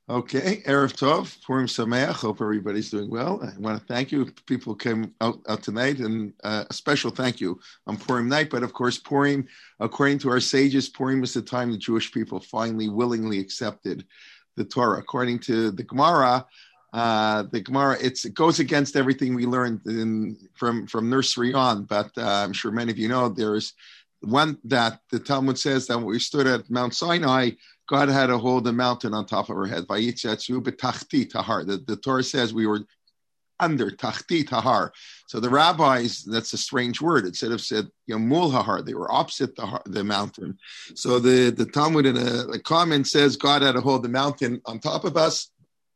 Okay, Erev Tov, Purim Sameach. Hope everybody's doing well. I want to thank you, people who came out tonight, and a special thank you on Purim night. But of course, Purim, according to our sages, Purim is the time the Jewish people finally willingly accepted the Torah. According to the Gemara, it goes against everything we learned from nursery on. But I'm sure many of you know there's one that the Talmud says that when we stood at Mount Sinai, God had to hold the mountain on top of our head. The Torah says we were under Tachti Tahar. So the rabbis, that's a strange word. Instead of said, Mul Hahar, they were opposite the mountain. So the Talmud in a comment says God had to hold the mountain on top of us.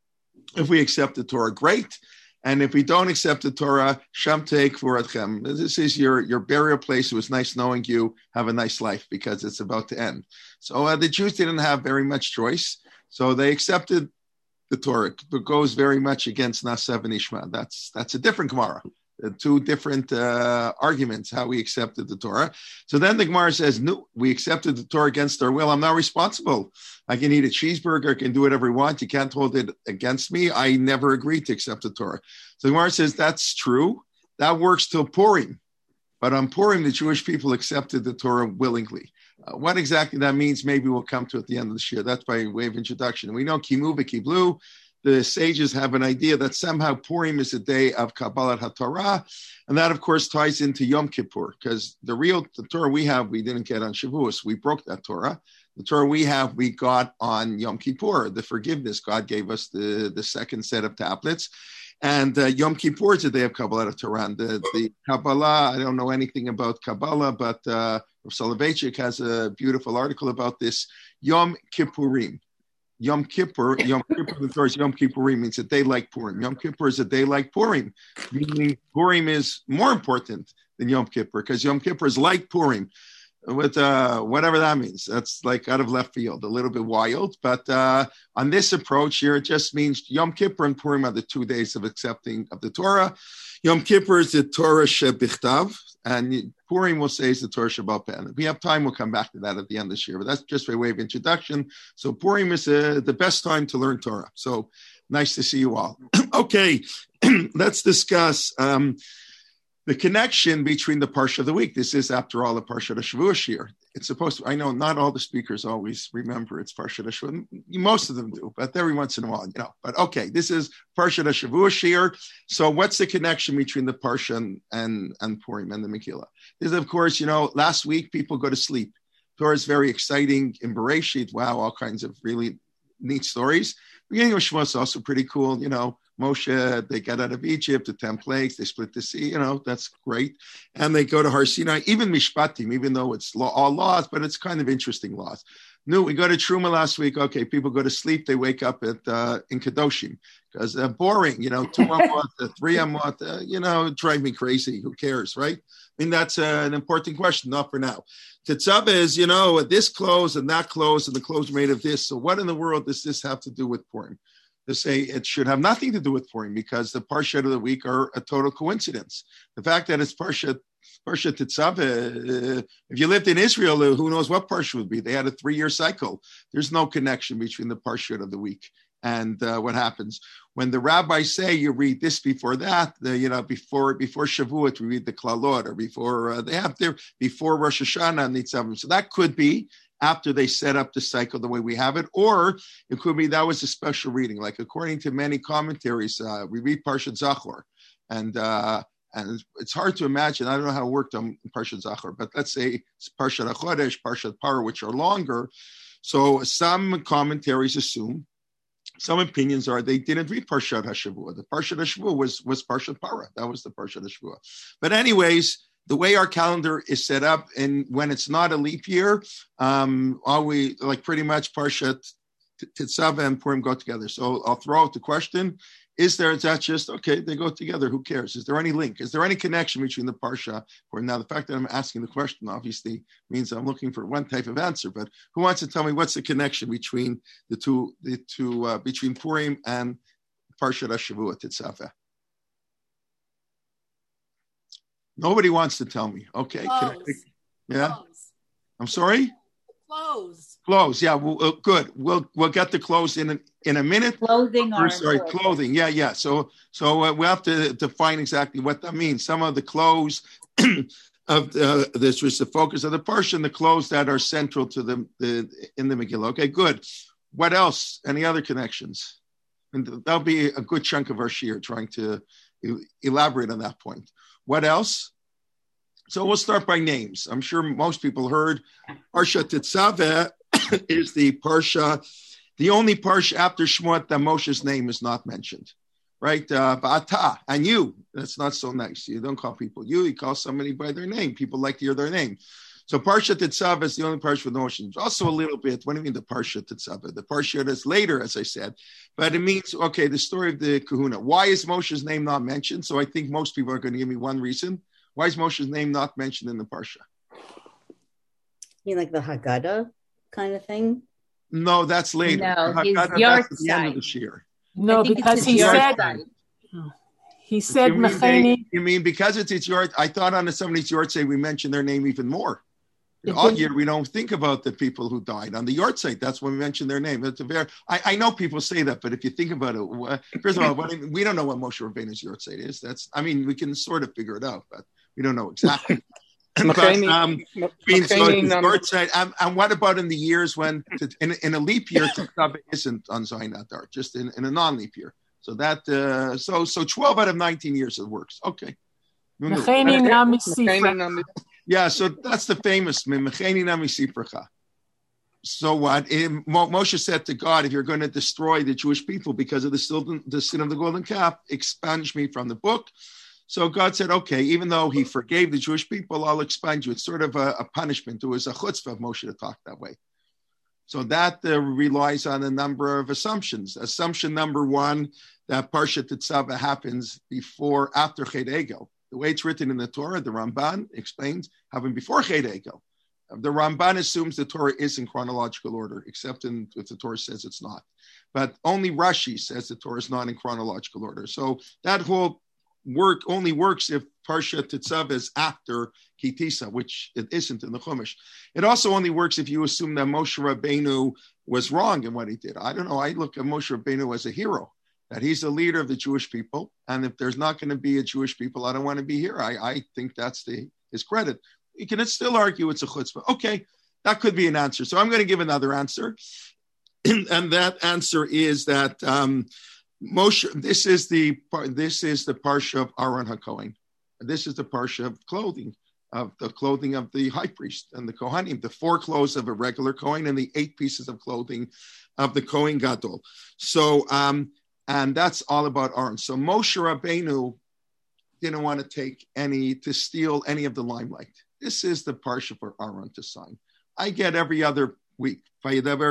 If we accept the Torah, great. And if we don't accept the Torah, Shamtei Kvuratchem. This is your burial place. It was nice knowing you. Have a nice life because it's about to end. So the Jews didn't have very much choice. So they accepted the Torah. It goes very much against Nasev and Ishma. That's a different Gemara. Two different arguments, how we accepted the Torah. So then the Gemara says, no, we accepted the Torah against our will. I'm not responsible. I can eat a cheeseburger, I can do whatever I want. You can't hold it against me. I never agreed to accept the Torah. So the Gemara says, that's true. That works till Purim. But on Purim, the Jewish people accepted the Torah willingly. What exactly that means, maybe we'll come to at the end of this year. That's by way of introduction. We know Kimu v'Kiblu. The sages have an idea that somehow Purim is a day of Kabbalat HaTorah, and that, of course, ties into Yom Kippur, because the Torah we have, we didn't get on Shavuos. We broke that Torah. The Torah we have, we got on Yom Kippur, the forgiveness. God gave us the second set of tablets. And Yom Kippur is a day of Kabbalat Torah. And the Kabbalah, I don't know anything about Kabbalah, but Rav Soloveitchik has a beautiful article about this. Yom Kippurim. Yom Kippur, the Torah is Yom Kippurim, means a day like Purim. Yom Kippur is a day like Purim, meaning Purim is more important than Yom Kippur, because Yom Kippur is like Purim, with whatever that means. That's like out of left field, a little bit wild. But on this approach here, it just means Yom Kippur and Purim are the 2 days of accepting of the Torah. Yom Kippur is the Torah Shebichtav, and Purim will say is the Torah Shebal Peh. If we have time, we'll come back to that at the end of this year. But that's just by way of introduction. So Purim is the best time to learn Torah. So nice to see you all. Okay, let's discuss the connection between the Parsha of the week. This is, after all, the Parsha of Shavuos year. It's supposed to, I know not all the speakers always remember it's Parsha of Shavuos. Most of them do, but every once in a while, But okay, this is Parsha of Shavuos year. So what's the connection between the Parsha and Purim and the Megillah? This is, of course, last week people go to sleep. Torah is very exciting in Bereshit. Wow, all kinds of really neat stories. Beginning of Shavuos is also pretty cool, Moshe, they get out of Egypt, the 10 plagues, they split the sea, that's great. And they go to Har Sinai, even Mishpatim, even though it's all laws, but it's kind of interesting laws. No, we go to Truma last week. Okay, people go to sleep, they wake up in Kedoshim, because boring, 2 Amot, 3 Amot, drive me crazy. Who cares, right? I mean, that's an important question, not for now. Tetzaveh is, this clothes and that clothes, and the clothes made of this. So what in the world does this have to do with Purim? To say it should have nothing to do with Purim, because the Parsha of the week are a total coincidence. The fact that it's Parsha Tetzaveh, if you lived in Israel, who knows what Parsha would be? They had a 3-year cycle. There's no connection between the Parsha of the week and what happens. When the rabbis say you read this before that, before Shavuot, we read the Klalot, or before Rosh Hashanah and Nitzavim. So that could be after they set up the cycle the way we have it, or it could be that was a special reading. Like according to many commentaries, we read Parshat Zachor, and it's hard to imagine. I don't know how it worked on Parshat Zachor, but let's say it's Parshat HaChodesh, Parshat Parah, which are longer. So some commentaries assume, some opinions are they didn't read Parshat HaShavua. The Parshat HaShavua was Parshat Parah. That was the Parshat HaShavua. But anyways, the way our calendar is set up, and when it's not a leap year, are we like pretty much Parshat Tetzaveh and Purim go together? So I'll throw out the question: is that just okay? They go together. Who cares? Is there any link? Is there any connection between the Parsha? Or now the fact that I'm asking the question obviously means I'm looking for one type of answer. But who wants to tell me what's the connection between the two between Purim and Parshat HaShavua Tetzaveh? Nobody wants to tell me. Okay. Close. Yeah. Close. I'm sorry? Clothes. Clothes, yeah. Good. We'll get the clothes in a minute. Clothing clothing. Yeah. So we have to define exactly what that means. Some of the clothes of this was the focus of the portion, the clothes that are central to the in the Megillah. Okay, good. What else? Any other connections? And that'll be a good chunk of our shir, trying to elaborate on that point. What else? So we'll start by names. I'm sure most people heard Parsha Tetzaveh is the Parsha, the only Parsha after Shemot that Moshe's name is not mentioned, right? Ba'ata, and you. That's not so nice. You don't call people you call somebody by their name. People like to hear their name. So Parsha Tetzaveh is the only Parsha with Moshe. Also a little bit, what do you mean the Parsha Tetzaveh? The Parsha that's later, as I said. But it means, okay, the story of the kahuna. Why is Moshe's name not mentioned? So I think most people are going to give me one reason. Why is Moshe's name not mentioned in the Parsha? You mean like the Haggadah kind of thing? No, that's later. No, Haggadah, that's at the end of the shir. No, because he said Mecheni. You mean because it's yard? I thought on somebody's yard say we mention their name even more. All year we don't think about the people who died on the yard site. That's when we mention their name. It's I know people say that, but if you think about it, first of all, we don't know what Moshe Rabbeinu's yard site is. We can sort of figure it out, but we don't know exactly. But, yard site. And what about in the years when in a leap year Tetzaveh isn't on Zayin Adar, just in a non-leap year? So that so 12 out of 19 years it works. Okay. Yeah, so that's the famous Mecheni Nami Sipracha. So what? Moshe said to God, if you're going to destroy the Jewish people because of the sin of the golden calf, expunge me from the book. So God said, okay, even though he forgave the Jewish people, I'll expunge you. It's sort of a punishment. It was a chutzpah of Moshe to talk that way. So that relies on a number of assumptions. Assumption number one, that Parsha Tetzaveh happens after Chet Egel. The way it's written in the Torah, the Ramban explains, happened before Chet Egel. The Ramban assumes the Torah is in chronological order, except if the Torah says it's not. But only Rashi says the Torah is not in chronological order. So that whole work only works if Parsha Tetzaveh is after Ki Tisa, which it isn't in the Chumash. It also only works if you assume that Moshe Rabbeinu was wrong in what he did. I don't know. I look at Moshe Rabbeinu as a hero, that he's the leader of the Jewish people. And if there's not going to be a Jewish people, I don't want to be here. I think that's his credit. You can still argue it's a chutzpah. Okay, that could be an answer. So I'm going to give another answer. And that answer is that Moshe, this is the parsha of Aaron HaKohen. This is the parsha of clothing of the high priest and the Kohanim, the 4 clothes of a regular Kohen and the 8 pieces of clothing of the Kohen Gadol. So, and that's all about Aaron. So Moshe Rabbeinu didn't want to steal any of the limelight. This is the parsha for Aaron to sign. I get every other week. You know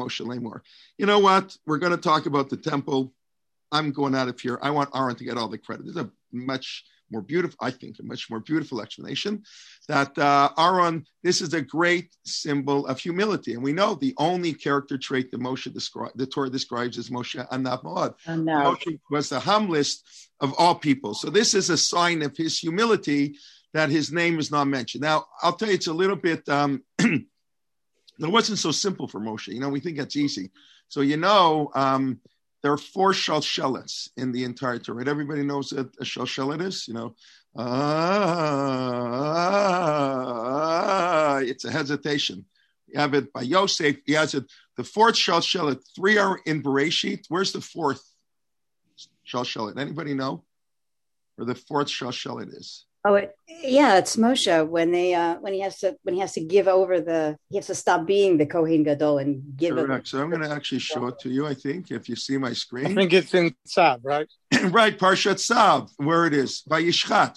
what? We're going to talk about the temple. I'm going out of here. I want Aaron to get all the credit. There's a much more beautiful explanation that Aaron, this is a great symbol of humility. And we know the only character trait that the Torah describes as Moshe Anav Ma'od. Moshe was the humblest of all people. So this is a sign of his humility that his name is not mentioned. Now, I'll tell you, it's a little bit, it wasn't so simple for Moshe. We think that's easy. So, there are 4 shalshelets in the entire Torah. Right? Everybody knows what a shalshelet is, it's a hesitation. You have it by Yosef. He has it. The 4th shalshelet, 3 are in Bereshit. Where's the 4th shalshelet? Anybody know where the 4th shalshelet is? It's Moshe when he has to give over he has to stop being the Kohen Gadol and give it. Correct. So I'm going to actually show it to you. I think if you see my screen, I think it's in Tzav, right? Right, Parshat Tzav, where it is. Vayishchat.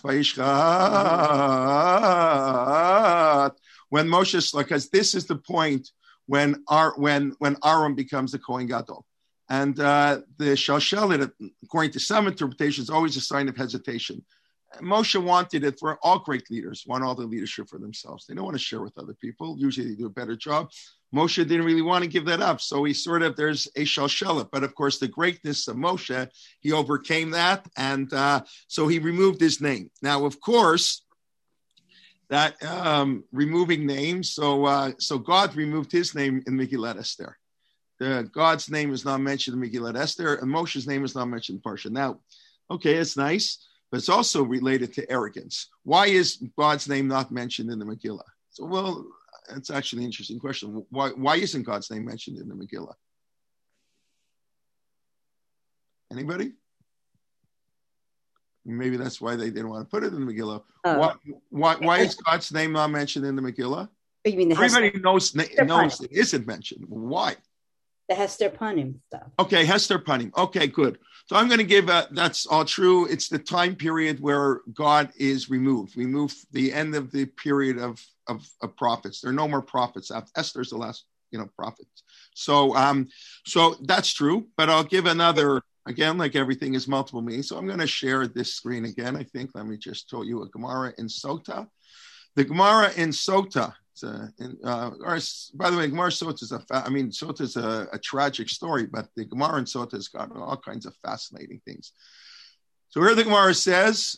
When Moshe, because this is the point when Aaron becomes the Kohen Gadol, and the shalshelet, according to some interpretations, is always a sign of hesitation. Moshe wanted it for all great leaders, want all the leadership for themselves. They don't want to share with other people. Usually they do a better job. Moshe didn't really want to give that up. So there's a shalshelet. But of course, the greatness of Moshe, he overcame that. And so he removed his name. Now, of course, that removing names. So God removed his name in Megillat Esther. God's name is not mentioned in Megillat Esther, and Moshe's name is not mentioned in Parsha. Now, okay, it's nice, but it's also related to arrogance. Why is God's name not mentioned in the Megillah? So, well, it's actually an interesting question. Why isn't God's name mentioned in the Megillah? Anybody? Maybe that's why they didn't want to put it in the Megillah. Why is God's name not mentioned in the Megillah? You mean everybody knows it isn't mentioned. Why? The Hester Panim stuff. Okay, Hester Panim. Okay, good. So I'm going to give that's all true. It's the time period where God is removed. We move the end of the period of prophets. There are no more prophets. Esther's the last, prophet. So that's true. But I'll give another. Again, like everything is multiple meanings. So I'm going to share this screen again, I think. Let me just show you a Gemara in Sota. The Gemara in Sota, by the way, Gemara Sota is Sota is a tragic story, but the Gemara in Sota has got all kinds of fascinating things. So here the Gemara says,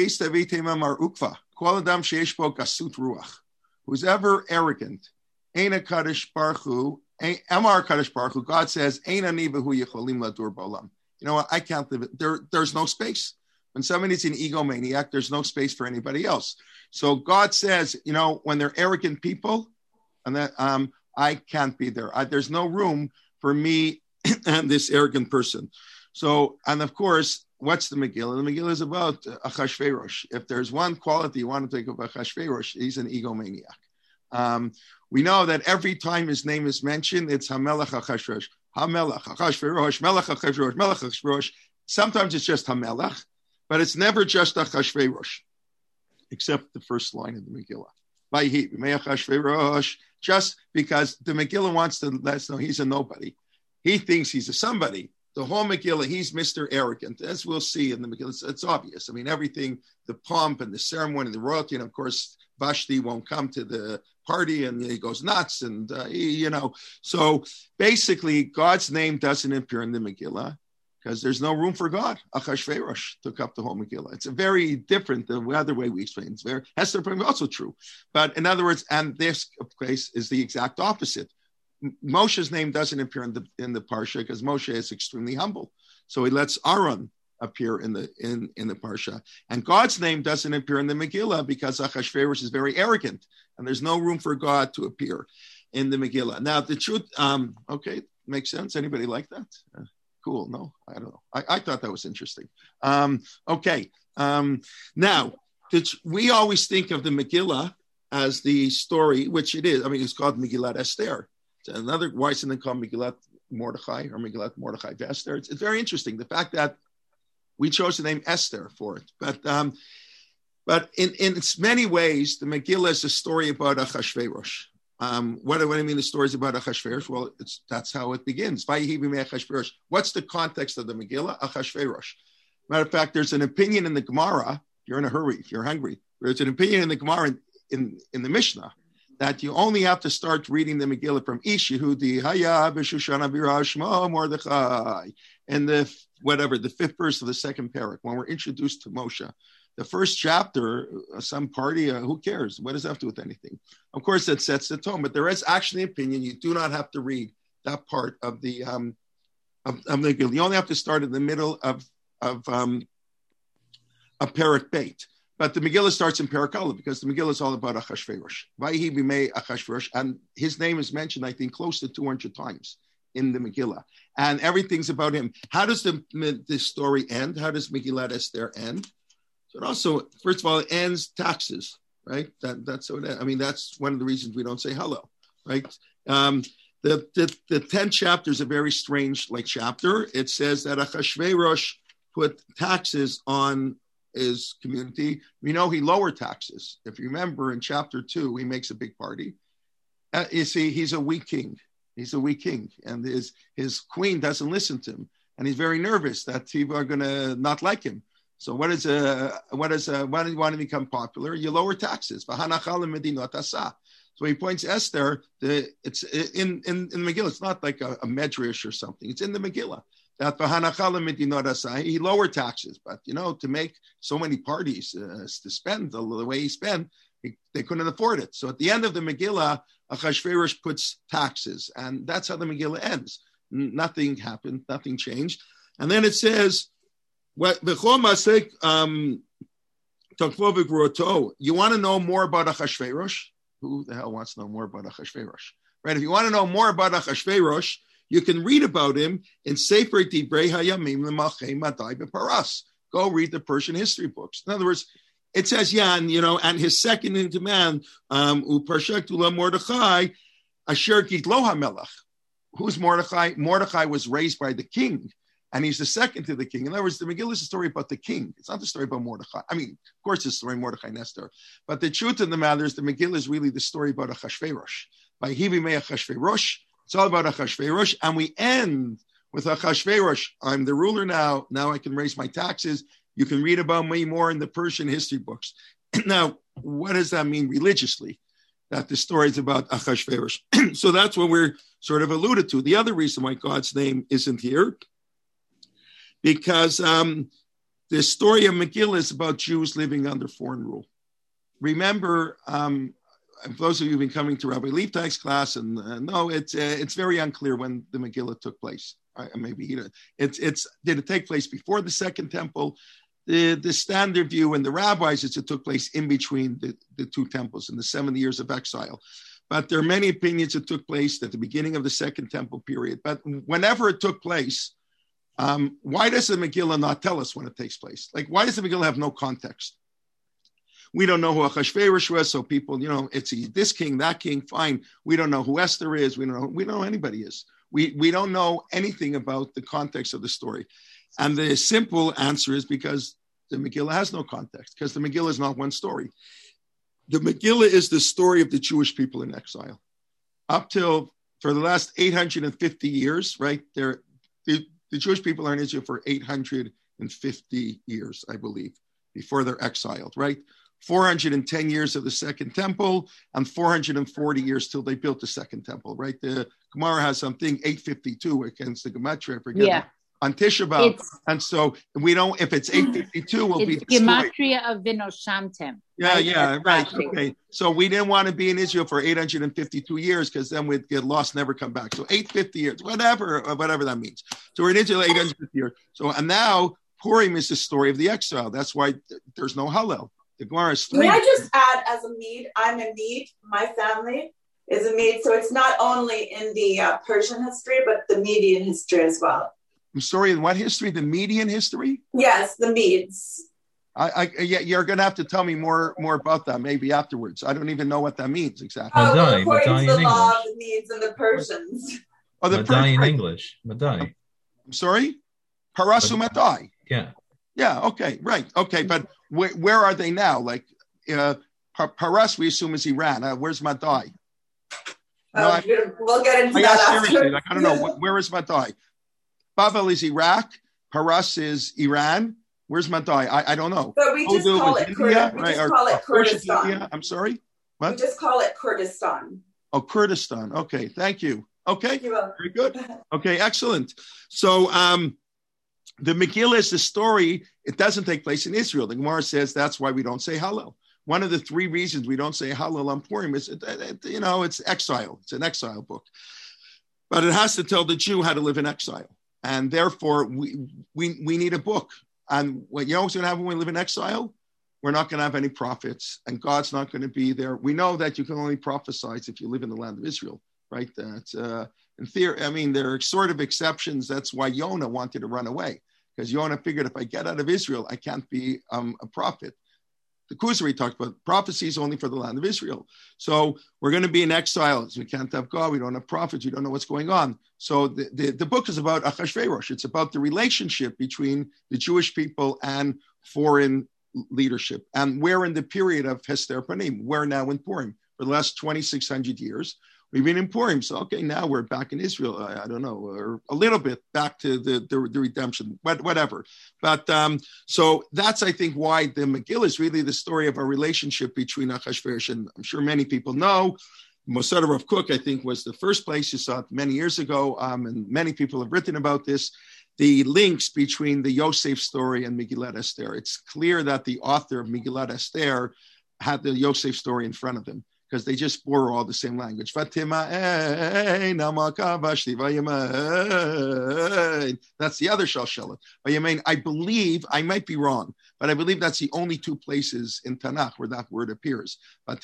who's ever arrogant, Eina Kadosh Baruch Hu, Amar Kadosh Baruch Hu, God says, Eina ni v'hu yicholim ladur ba'olam. You know what? I can't live it. There's no space. When somebody's an egomaniac, there's no space for anybody else. So God says, when they're arrogant people, and that I can't be there. There's no room for me and this arrogant person. So, and of course, what's the Megillah? The Megillah is about Achashverosh. If there's one quality you want to think of Achashverosh, he's an egomaniac. We know that every time his name is mentioned, it's Hamelech Achashverosh. Hamelech, Achashverosh, Melech Achashverosh, Melech Achashverosh. Sometimes it's just Hamelech, but it's never just Achashverosh, except the first line of the Megillah. Vayhi b'mei Achashverosh, just because the Megillah wants to let us know he's a nobody. He thinks he's a somebody. The whole Megillah, he's Mr. Arrogant. As we'll see in the Megillah, it's obvious. I mean, everything, the pomp and the ceremony, the royalty, and of course, Vashti won't come to the party and he goes nuts. And, so basically God's name doesn't appear in the Megillah because there's no room for God. Achashverosh took up the whole Megillah. It's a very different, the other way we explain. It's very, Hester also true. But in other words, and this case is the exact opposite. Moshe's name doesn't appear in the Parsha because Moshe is extremely humble. So he lets Aaron appear in the Parsha. And God's name doesn't appear in the Megillah because Achashverosh is very arrogant and there's no room for God to appear in the Megillah. Now, the truth, okay, makes sense. Anybody like that? Cool. No, I don't know. I thought that was interesting. Okay. Now, we always think of the Megillah as the story, which it is. I mean, it's called Megillat Esther. It's another, why isn't it called Megillat Mordechai or Megillat Mordechai Esther? It's very interesting. The fact that we chose the name Esther for it. But in its many ways, the Megillah is a story about Achashverosh. What do I mean the stories about Achashverosh? Well, that's how it begins. What's the context of the Megillah? Achashverosh. Matter of fact, there's an opinion in the Gemara. If you're in a hurry, if you're hungry, there's an opinion in the Gemara in the Mishnah that you only have to start reading the Megillah from Ish Yehudi Haya B'Shushana Bira Shmo Mordechai, and the fifth verse of the second parak, when we're introduced to Moshe. The first chapter, some party, who cares? What does that have to do with anything? Of course, that sets the tone, but there is actually an opinion. You do not have to read that part of the Megillah. You only have to start in the middle of parak beit. But the Megillah starts in Parak Aleph because the Megillah is all about Achashverosh. Vayhi b'mei Achashverosh, and his name is mentioned, I think, close to 200 times in the Megillah, and everything's about him. How does this story end? How does Megillat Esther end? So it also, first of all, it ends taxes, right? That's what it ends. I mean, that's one of the reasons we don't say hello, right? The 10th chapter is a very strange chapter. It says that Achashverosh put taxes on his community. We know he lowered taxes. If you remember in chapter 2, he makes a big party. You see, he's a weak king. He's a weak king, and his queen doesn't listen to him, and he's very nervous that people are going to not like him. So why do you want to become popular? You lower taxes. So he points Esther. It's in the Megillah. It's not like a medrash or something. It's in the Megillah. That he lowered taxes, but to make so many parties to spend the way he spent, They couldn't afford it. So at the end of the Megillah, Achashverosh puts taxes, and that's how the Megillah ends. Nothing happened, nothing changed. And then it says, you want to know more about Achashverosh? Who the hell wants to know more about Achashverosh? Right? If you want to know more about Achashverosh, you can read about him in Sefer Divrei Hayamim L'Malchei Madai B'Paras. Go read the Persian history books. In other words, it says, and his second in command, Uparshek Tula Mordechai, Asher Gitlo HaMelech. Who's Mordechai? Mordechai was raised by the king, and he's the second to the king. In other words, the Megillah is a story about the king. It's not the story about Mordechai. I mean, of course, it's the story of Mordechai and Esther. But the truth of the matter is the Megillah is really the story about Achashverosh. By Hivi Mei Achashverosh, it's all about Achashverosh. And we end with Achashverosh. I'm the ruler now. Now I can raise my taxes. You can read about me more in the Persian history books. Now, what does that mean religiously? That the story is about Achashverosh. So that's what we're sort of alluded to. The other reason why God's name isn't here, because the story of Megillah is about Jews living under foreign rule. Remember, those of you who've been coming to Rabbi Leibtag's class, and no, it's very unclear when the Megillah took place. Maybe did it take place before the Second Temple? The standard view and the rabbis is it took place in between the two temples in the 70 years of exile. But there are many opinions it took place at the beginning of the Second Temple period. But whenever it took place, why does the Megillah not tell us when it takes place? Like, why does the Megillah have no context? We don't know who Achashverosh was, so people, it's this king, that king, fine. We don't know who Esther is. We don't know who anybody is. We don't know anything about the context of the story. And the simple answer is because the Megillah has no context, because the Megillah is not one story. The Megillah is the story of the Jewish people in exile. Up till, for the last 850 years, right, the Jewish people are in Israel for 850 years, I believe, before they're exiled, right? 410 years of the Second Temple and 440 years till they built the Second Temple, right? The Gemara has something 852 against the Gematria, I forget. Yeah. On Tisha B'Av, and so we don't. If it's 852, we'll be destroyed. Gematria of Vinoshamtem. Yeah, right. Okay, so we didn't want to be in Israel for 852 years because then we'd get lost, never come back. So 850 years, whatever that means. So we're in Israel 850 years. So and now Purim is the story of the exile. That's why there's no Hallel. The Gemara is. May I just add, as a Mede, I'm a Mede. My family is a Mede, so it's not only in the Persian history, but the Median history as well. I'm sorry, in what history? The Median history? Yes, the Medes. You're going to have to tell me more about that maybe afterwards. I don't even know what that means exactly. According to the law of the Medes and the Persians. Oh, the Madai in English. Madai. I'm sorry? Parasu Madai. Yeah. Yeah, okay, right. Okay, but where are they now? Like, Paras, we assume, is Iran. Where's Madai? We'll get into that after. Seriously, I don't know. Where is Madai? Babel is Iraq. Paras is Iran. Where's Madai? I don't know. But we just call it Kurdistan. India. I'm sorry? What? We just call it Kurdistan. Oh, Kurdistan. Okay, thank you. Okay, very good. Okay, excellent. So the Megillah is the story. It doesn't take place in Israel. The Gemara says that's why we don't say Hallel. One of the three reasons we don't say Hallel on Purim is, it's exile. It's an exile book. But it has to tell the Jew how to live in exile. And therefore, we need a book. And what's going to happen when we live in exile? We're not going to have any prophets, and God's not going to be there. We know that you can only prophesize if you live in the land of Israel, right? That's in theory. I mean, there are sort of exceptions. That's why Yonah wanted to run away, because Yonah figured if I get out of Israel, I can't be a prophet. The Kuzari talked about prophecies only for the land of Israel. So we're going to be in exile. So we can't have God. We don't have prophets. We don't know what's going on. So the book is about Achashverosh. It's about the relationship between the Jewish people and foreign leadership. And we're in the period of Hester Panim. We're now in Purim. For the last 2,600 years, we've been in Purim. So, okay, now we're back in Israel. I don't know, or a little bit back to the redemption, whatever. But so that's, I think, why the Megillah is really the story of a relationship between Achashverosh. And I'm sure many people know, Mosada Rav Kook, I think, was the first place. You saw it many years ago, and many people have written about this, the links between the Yosef story and Megillat Esther. It's clear that the author of Megillat Esther had the Yosef story in front of them, because they just bore all the same language. That's the other Shalshelet. I believe, I might be wrong, but I believe that's the only two places in Tanakh where that word appears. But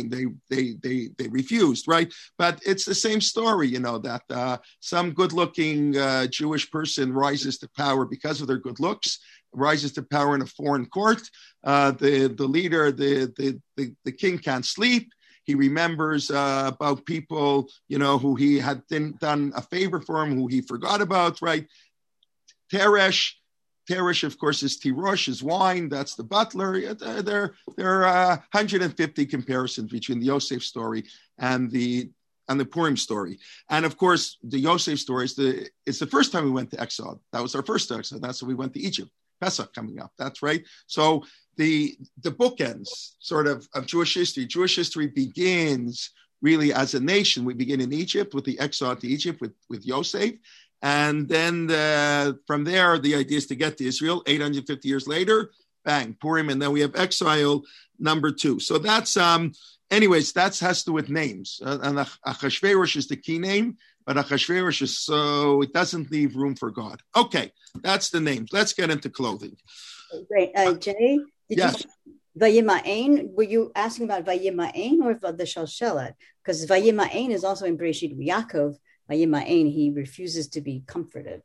they refused, right? But it's the same story, that some good-looking Jewish person rises to power because of their good looks, rises to power in a foreign court. The leader, the king can't sleep. He remembers about people, who he had done a favor for him, who he forgot about, right? Teresh, of course, is Tirosh, is wine. That's the butler. There are 150 comparisons between the Yosef story and the Purim story. And of course, the Yosef story it's the first time we went to exile. That was our first exile. That's when we went to Egypt. Pesach coming up. That's right. So the bookends sort of Jewish history. Jewish history begins really as a nation. We begin in Egypt with the exile to Egypt with Yosef. And then from there, the idea is to get to Israel 850 years later, bang, Purim. And then we have exile number 2. So that's, anyways, that has to do with names. And Achashverosh is the key name, but Achashverosh is so it doesn't leave room for God. Okay, that's the names. Let's get into clothing. Great. Jay, yes. Vayima'ain, were you asking about Vayima'ain or the Shalshelet? Because Vayima'ain is also in Bereshit Yaakov. Vayima'ain, he refuses to be comforted.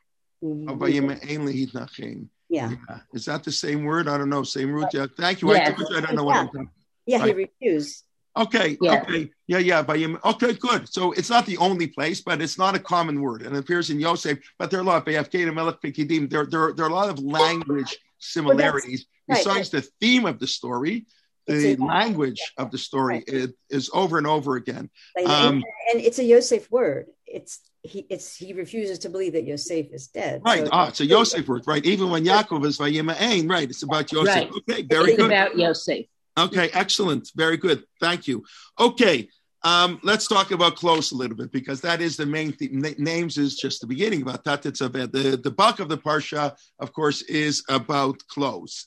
Vayima'ain lehitnachem. Yeah. Is that the same word? I don't know. Same root. Yeah. Thank you. Yes. I don't know what I'm talking. Yeah, right. He refused. Okay. Yeah. Okay. Yeah. Okay, good. So it's not the only place, but it's not a common word. And it appears in Yosef, but there are a lot. There are a lot of language similarities. Besides the theme of the story, the language of the story is over and over again. And it's a Yosef word. He refuses to believe that Yosef is dead. Right. So, it's a Yosef word, right? Even when Yaakov is Vayima'ain, right? It's about Yosef. Right. Okay, very good. It's about Yosef. Okay, excellent. Very good. Thank you. Okay, let's talk about clothes a little bit, because that is the main theme. Names is just the beginning about Tatetzaveh. The bulk of the Parsha, of course, is about clothes.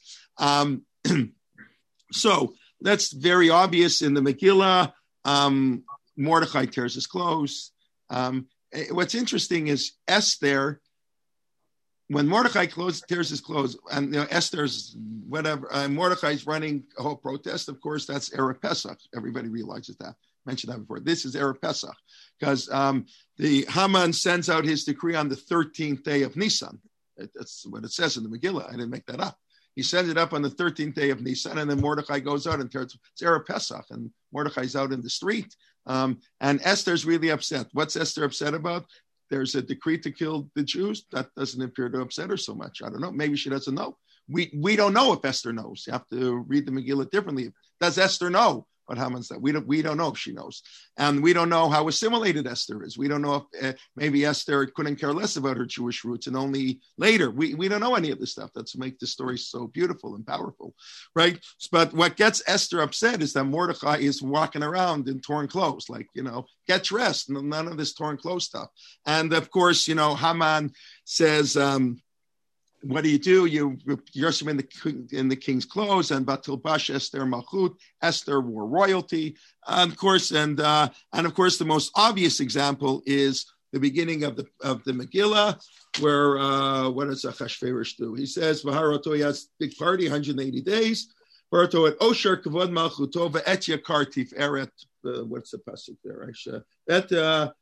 So that's very obvious in the Megillah. Mordechai tears his clothes. What's interesting is Esther, when Mordechai tears his clothes, and Esther's whatever, Mordechai's running a whole protest. Of course, that's Erev Pesach. Everybody realizes that. I mentioned that before. This is Erev Pesach, because the Haman sends out his decree on the 13th day of Nisan. That's what it says in the Megillah. I didn't make that up. He sends it up on the 13th day of Nisan, and then Mordechai goes out and tears. It's Erev Pesach, and Mordechai's out in the street. And Esther's really upset. What's Esther upset about? There's a decree to kill the Jews. That doesn't appear to upset her so much. I don't know. Maybe she doesn't know. We don't know if Esther knows. You have to read the Megillah differently. Does Esther know what Haman's that? We don't know if she knows. And we don't know how assimilated Esther is. We don't know if maybe Esther couldn't care less about her Jewish roots, and only later. We don't know any of this stuff. That's what makes the story so beautiful and powerful, right? But what gets Esther upset is that Mordechai is walking around in torn clothes, like, get dressed, none of this torn clothes stuff. And of course, Haman says, what do? You dress him in the king's clothes, and Batil Bash Esther Malchut. Esther wore royalty, of course, and of course the most obvious example is the beginning of the Megillah, where what does Achashverosh do? He says, "V'haroto, he has big party, 180 days. V'haroto et Osher Kavod Malchuto ve'et Yakar Tiferet." What's the pasuk there? That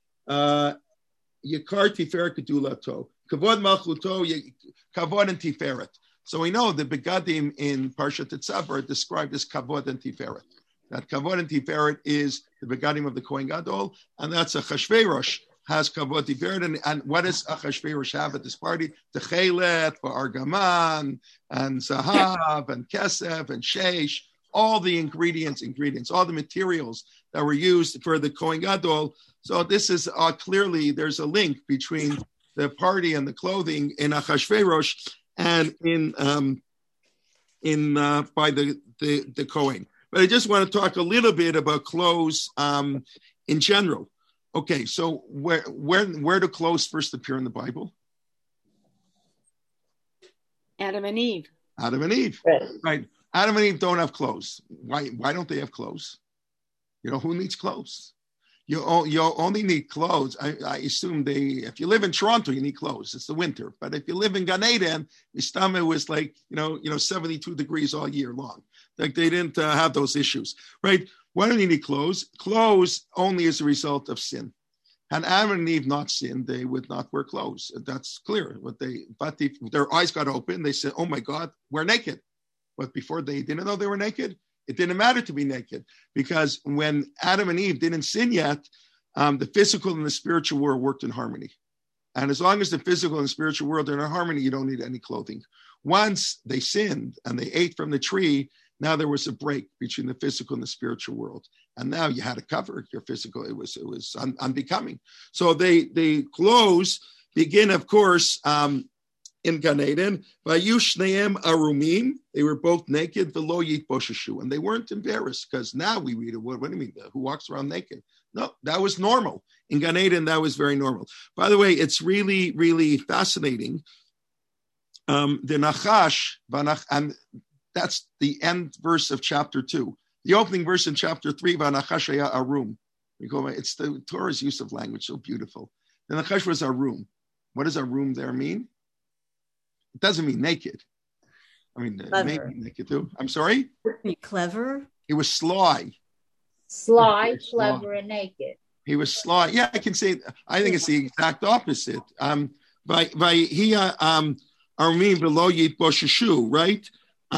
Yakar Tiferet Gedulato. Kavod Malchuto, Kavod and Tiferet. So we know the Begadim in Parshat Tetzaveh are described as Kavod and Tiferet. That Kavod and Tiferet is the Begadim of the Kohen Gadol, and that's Achashverosh has Kavod Tiferet. And what does Achashverosh have at this party? Techelet, Argaman, and Zahav, and Kesef, and Sheish, all the ingredients, all the materials that were used for the Kohen Gadol. So this is clearly, there's a link between the party and the clothing in Achashverosh and by the Kohen. But I just want to talk a little bit about clothes in general. Okay, so where do clothes first appear in the Bible? Adam and Eve. Right. Adam and Eve don't have clothes. Why don't they have clothes? Who needs clothes? You only need clothes. I assume if you live in Toronto, you need clothes. It's the winter. But if you live in Gan Eden, the stomach was like, 72 degrees all year long. Like they didn't have those issues, right? Why don't you need clothes? Clothes only as a result of sin. Had Adam and Eve not sinned, they would not wear clothes. That's clear. But their eyes got open. They said, oh my God, we're naked. But before they didn't know they were naked, it didn't matter to be naked, because when Adam and Eve didn't sin yet, the physical and the spiritual world worked in harmony. And as long as the physical and the spiritual world are in harmony, you don't need any clothing. Once they sinned and they ate from the tree, now there was a break between the physical and the spiritual world. And now you had to cover your physical. It was unbecoming. So the clothes begin, of course, in Gan Eden, Vayushneim Arumim, they were both naked, Velo Yitbosheshu, and they weren't embarrassed, because now we read it. What do you mean? Who walks around naked? No, that was normal. In Gan Eden, that was very normal. By the way, it's really, really fascinating. The Nachash, and that's the end verse of chapter 2. The opening verse in chapter 3, Vanachash Haya Arum. It's the Torah's use of language, so beautiful. The Nachash was Arum. What does Arum there mean? It doesn't mean naked. I mean, maybe naked too. I'm sorry? Clever? He was sly. Sly, clever, and naked. He was sly. Yeah, I can say, I think it's the exact opposite. By he Armin below Yitbosheshu, right?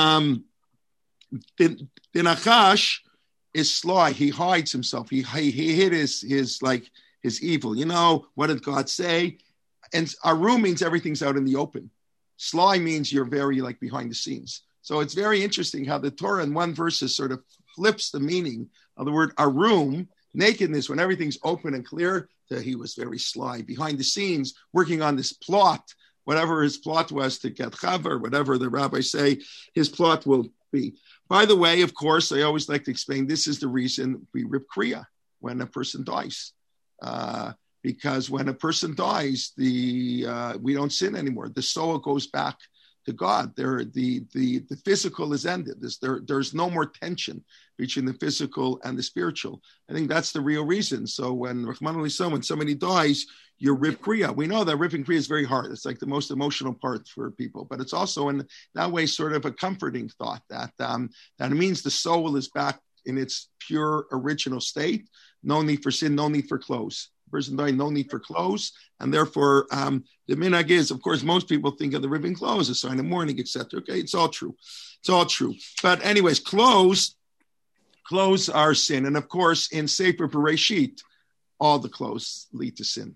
The Nachash is sly. He hides himself. He hid his evil. What did God say? And Arum means everything's out in the open. Sly means you're very behind the scenes. So it's very interesting how the Torah in one verse sort of flips the meaning of the word arum, nakedness, when everything's open and clear, that he was very sly, behind the scenes, working on this plot, whatever his plot was to get Chava, whatever the rabbis say his plot will be. By the way, of course, I always like to explain, this is the reason we rip Kriya when a person dies. Because when a person dies, we don't sin anymore. The soul goes back to God. The physical is ended. There's no more tension between the physical and the spiritual. I think that's the real reason. So when when somebody dies, you rip Kriya. We know that ripping Kriya is very hard. It's like the most emotional part for people, but it's also in that way sort of a comforting thought that it means the soul is back in its pure original state. No need for sin, no need for clothes. Person dying, no need for clothes, and therefore the minhag is, of course, most people think of the ripping clothes, a sign of mourning, etc. Okay, it's all true. But anyways, clothes are sin, and of course, in Sefer Bereshit, all the clothes lead to sin.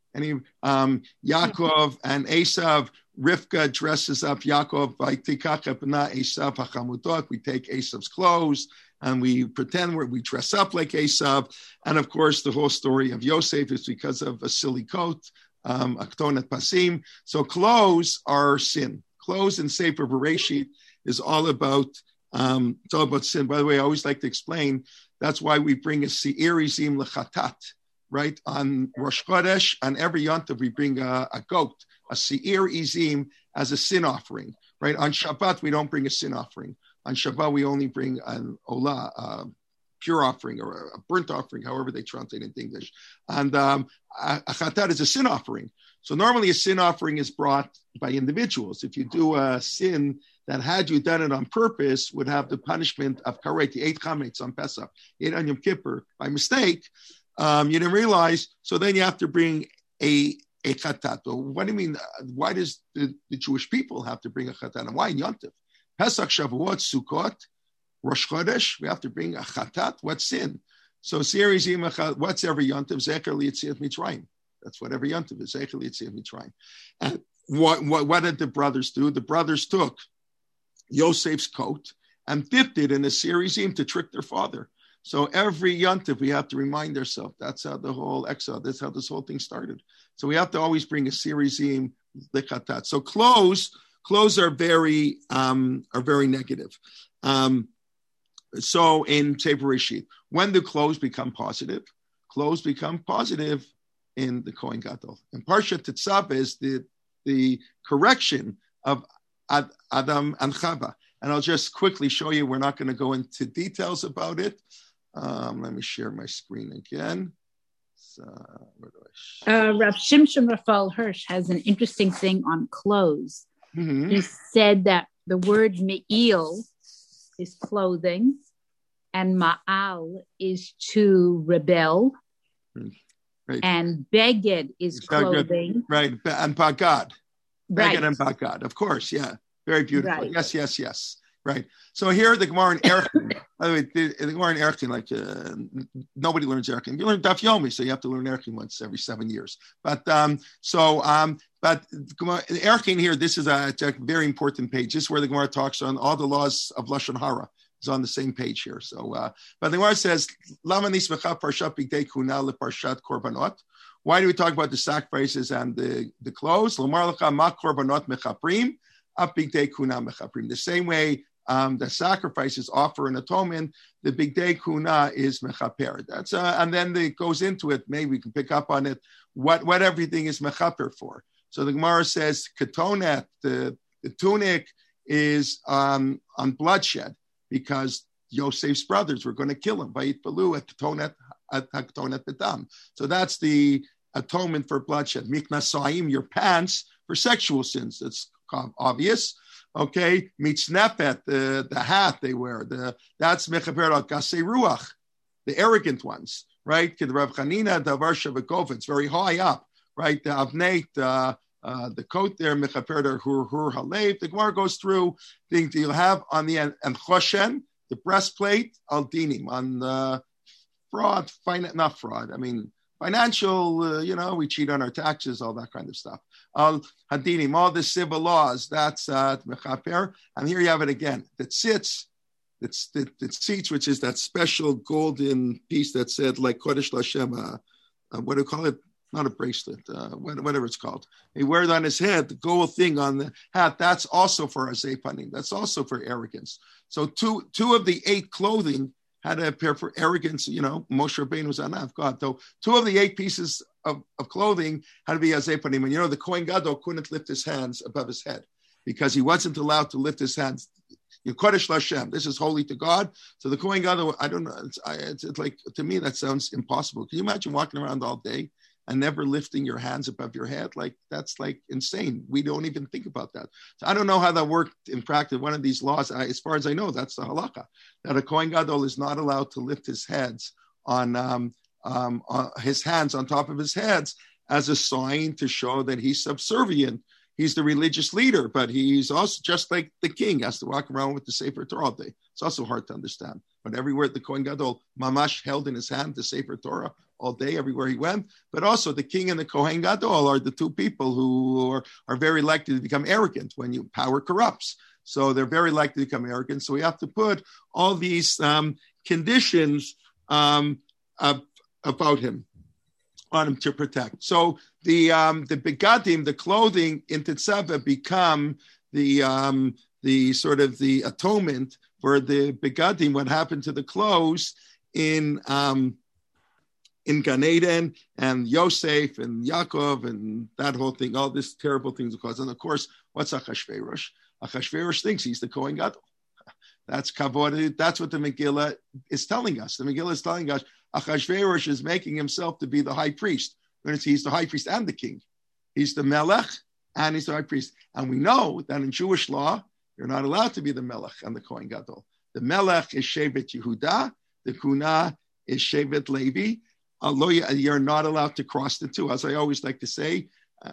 Yaakov and Esav, Rivka dresses up Yaakov by Tikach Epna Esav Hachamutot. We take Esav's clothes and we pretend we dress up like Esav. And of course, the whole story of Yosef is because of a silly coat, Aktonet Pasim. So clothes are sin. Clothes in Sefer Bereshit is all about sin. By the way, I always like to explain, that's why we bring a Se'ir Izim L'chatat. Right, on Rosh Chodesh, on every Yontav, we bring a goat, a Se'ir Izim, as a sin offering. Right, on Shabbat, we don't bring a sin offering. On Shabbat, we only bring an Olah, a pure offering or a burnt offering, however they translate it into English. And a Chatat is a sin offering. So normally a sin offering is brought by individuals. If you do a sin that had you done it on purpose would have the punishment of karet, you ate chametz on Pesach, you ate on Yom Kippur by mistake, you didn't realize, so then you have to bring a chatat. Well, what do you mean? Why does the Jewish people have to bring a chatat? And why in Yom Tov? Pesach, Shavuot, Sukkot, Rosh Chodesh, we have to bring a chatat. What's sin? So series, what's every Yom Tov? Zecher L'Yetziat Mitzrayim. That's what every Yom Tov is. Zecher L'Yetziat Mitzrayim. And what did the brothers do? The brothers took Yosef's coat and dipped it in a serizim to trick their father. So every yontif, we have to remind ourselves, that's how the whole exile, that's how this whole thing started. So we have to always bring a serizim lichatat. So clothes are very negative. So in Sefer Bereshit, when do clothes become positive? Clothes become positive in the Kohen Gadol. And Parshat Tetzav is the correction of Adam and Chava. And I'll just quickly show you. We're not going to go into details about it. Let me share my screen again. So, where do I Rav Shimshon Raphael Hirsch has an interesting thing on clothes. Mm-hmm. He said that the word me'il is clothing, and ma'al is to rebel, Right. and beged is clothing. Right, and bagad. Right. Beged and bagad, of course, yeah. Very beautiful. Right. Yes. Right. So here the Gemara in Erchin. By the way, the Gemara in Erchin, like nobody learns Erchin. You learn Daf Yomi, so you have to learn Erchin once every 7 years. But Erchin here, this is a very important page. This is where the Gemara talks on all the laws of Lashon Hara. It's on the same page here. So, but the Gemara says, "Lama nismecha parshat bigdei kuna leparshat korbanot." Why do we talk about the sacrifices and the clothes? Lomar lecha ma korbanot mechaprim, ap bigdei kuna mechaprim. The same way the sacrifices offer an atonement, the bigdei kuna is mechaper. That's and then it goes into it. Maybe we can pick up on it. What everything is mechaper for. So the Gemara says, ketonet, the tunic is on bloodshed, because Yosef's brothers were going to kill him by Itbalu at Ketonet B'dam. So that's the atonement for bloodshed. Miknasayim, your pants, for sexual sins. That's obvious. Okay, Mitznefet, the hat they wear. That's Mechaper al Gasei Ruach, the arrogant ones, right? The Rav Chanina, the Varsha V'Kov, it's very high up, right? The Avneit, the coat there, Mechaper Hur Halev. The Gemara goes through things you'll have on the end, and Choshen, the breastplate, al dinim, on fraud, not fraud, I mean, financial, we cheat on our taxes, all that kind of stuff. Al hadinim, all the civil laws, that's Mechaper. And here you have it again. The tzitz, which is that special golden piece that said, like Kodesh Lashem, what do you call it? Not a bracelet, whatever it's called. He wears it on his head, the gold thing on the hat. That's also for azepanim. That's also for arrogance. So two of the 8 clothing had to appear for arrogance. Moshe Rabbeinu was anav God. Though 2 of the 8 pieces of clothing had to be azepanim. And the Kohen Gadol couldn't lift his hands above his head because he wasn't allowed to lift his hands. Kodesh Lashem, this is holy to God. So the Kohen Gadol, I don't know. It's like, to me, that sounds impossible. Can you imagine walking around all day and never lifting your hands above your head? Like, that's like insane. We don't even think about that. So I don't know how that worked in practice. One of these laws, as far as I know, that's the halakha, that a Kohen Gadol is not allowed to lift his heads on his hands on top of his heads as a sign to show that he's subservient. He's the religious leader, but he's also just like the king, has to walk around with the Sefer Torah all day. It's also hard to understand. But everywhere the Kohen Gadol, Mamash, held in his hand the Sefer Torah all day, everywhere he went. But also the king and the Kohen Gadol are the 2 people who are very likely to become arrogant when power corrupts. So they're very likely to become arrogant. So we have to put all these conditions about him, on him to protect. So the begadim, the clothing in Tetzaveh, become the sort of the atonement for the begadim, what happened to the clothes in Gan Eden and Yosef and Yaakov and that whole thing, all this terrible things cause. And of course, what's Achashverosh? Achashverosh thinks he's the Kohen Gadol. That's kavod. That's what the Megillah is telling us. The Megillah is telling us Achashverosh is making himself to be the high priest. He's the high priest and the king. He's the melech and he's the high priest. And we know that in Jewish law, you're not allowed to be the melech and the Kohen Gadol. The melech is Shevet Yehuda. The kuna is Shevet Levi. You're not allowed to cross the 2. As I always like to say,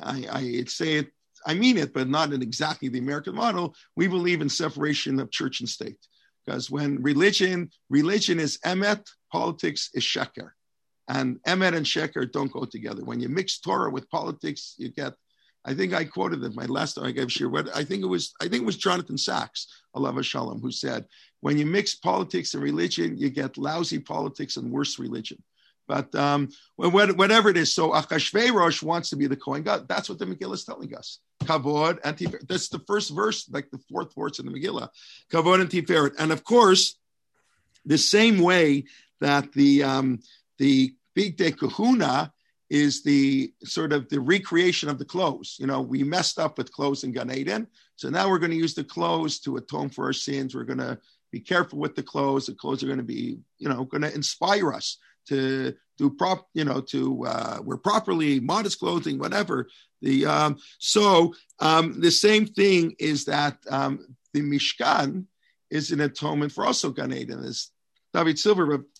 I mean it, but not in exactly the American model. We believe in separation of church and state. Because when religion is emet, politics is sheker. And emet and sheker don't go together. When you mix Torah with politics, you get, I think I quoted it my last time I gave shir. I think it was Jonathan Sachs, alav shalom, who said, when you mix politics and religion, you get lousy politics and worse religion. But whatever it is, so Achashverosh wants to be the Kohen Gadol. That's what the Megillah is telling us. Kavod and Tiferet. That's the first verse, like the 4th verse in the Megillah. Kavod and Tiferet. And of course, the same way that the Bigdei Kahuna is the sort of the recreation of the clothes. We messed up with clothes in Gan Eden. So now we're going to use the clothes to atone for our sins. We're going to be careful with the clothes. The clothes are going to be, going to inspire us to do wear properly, modest clothing, whatever. The same thing is that the Mishkan is an atonement for also Gan Eden. As David Silver of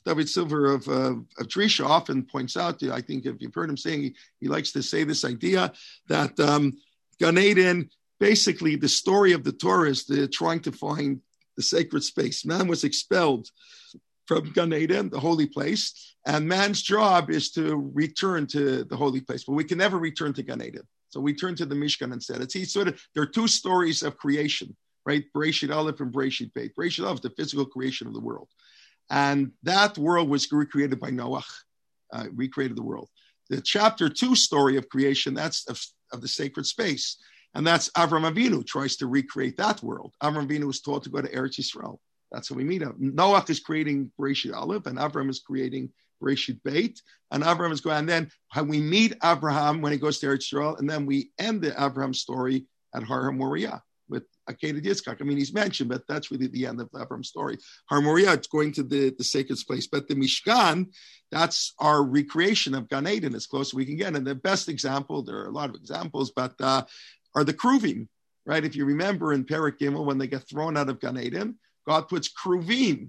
Trisha often points out, I think if you've heard him saying, he likes to say this idea that Gan Eden, basically the story of the Torah is trying to find the sacred space. Man was expelled from Gan Eden, the holy place, and man's job is to return to the holy place. But we can never return to Gan Eden. So we turn to the Mishkan instead. There are two stories of creation, right? Bereshit Aleph and Bereshit Beit. Bereshit Aleph, the physical creation of the world. And that world was recreated by Noach, recreated the world. The chapter 2 story of creation, that's of the sacred space. And that's Avram Avinu tries to recreate that world. Avram Avinu was told to go to Eretz Yisrael. That's how we meet him. Noach is creating Bereshit Aleph, and Avram is creating Bereshit Beit. And Avram is going, and then how we meet Abraham when he goes to Eretz Yisrael, and then we end the Abraham story at Har HaMoriah with Akedah Yitzchak. I mean, he's mentioned, but that's really the end of Avram's story. Har HaMoriah, it's going to the sacred place. But the Mishkan, that's our recreation of Gan Eden as close as we can get. And the best example, there are a lot of examples, but are the Kruvim, right? If you remember in Perek Gimel, when they get thrown out of Gan Eden, God puts Kruvim,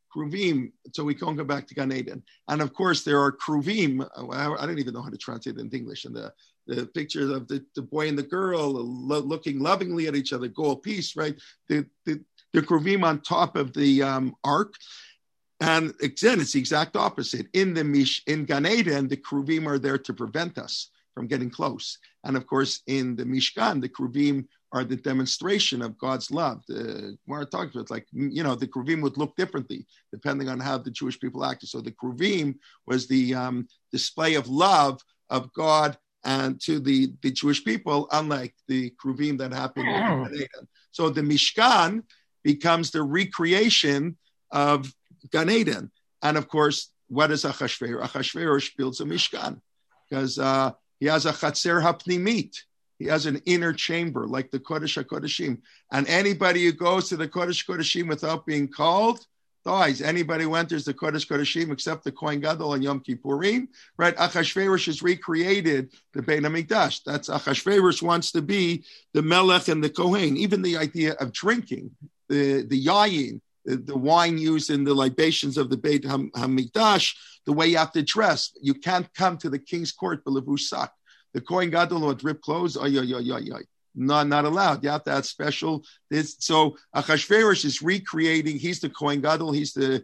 so we can't go back to Gan Eden. And of course, there are Kruvim. I don't even know how to translate it in English. And the pictures of the boy and the girl looking lovingly at each other, go of peace, right? The Kruvim on top of the ark. And again, it's the exact opposite. In Gan Eden, the Kruvim are there to prevent us from getting close. And of course, in the Mishkan, the Kruvim are the demonstration of God's love. The Gemara talks about, the Kruvim would look differently depending on how the Jewish people acted. So the Kruvim was the display of love of God and to the Jewish people, unlike the Kruvim that happened in Gan Eden. So the Mishkan becomes the recreation of Gan Eden. And of course, what is Achashverosh? Achashverosh builds a Mishkan because he has a Chatzer HaPnimit. He has an inner chamber like the Kodesh HaKodeshim. And anybody who goes to the Kodesh HaKodeshim without being called dies. Anybody who enters the Kodesh HaKodeshim except the Kohen Gadol on Yom Kippurim, right? Achashverosh has recreated the Beit HaMikdash. That's Achashverosh wants to be the Melech and the Kohen. Even the idea of drinking, the yayin, the wine used in the libations of the Beit HaMikdash, the way you have to dress. You can't come to the king's court b'levush sak. The Kohen Gadol would rip clothes. Not allowed. You have to have special. So Achashverosh is recreating. He's the Kohen Gadol. He's the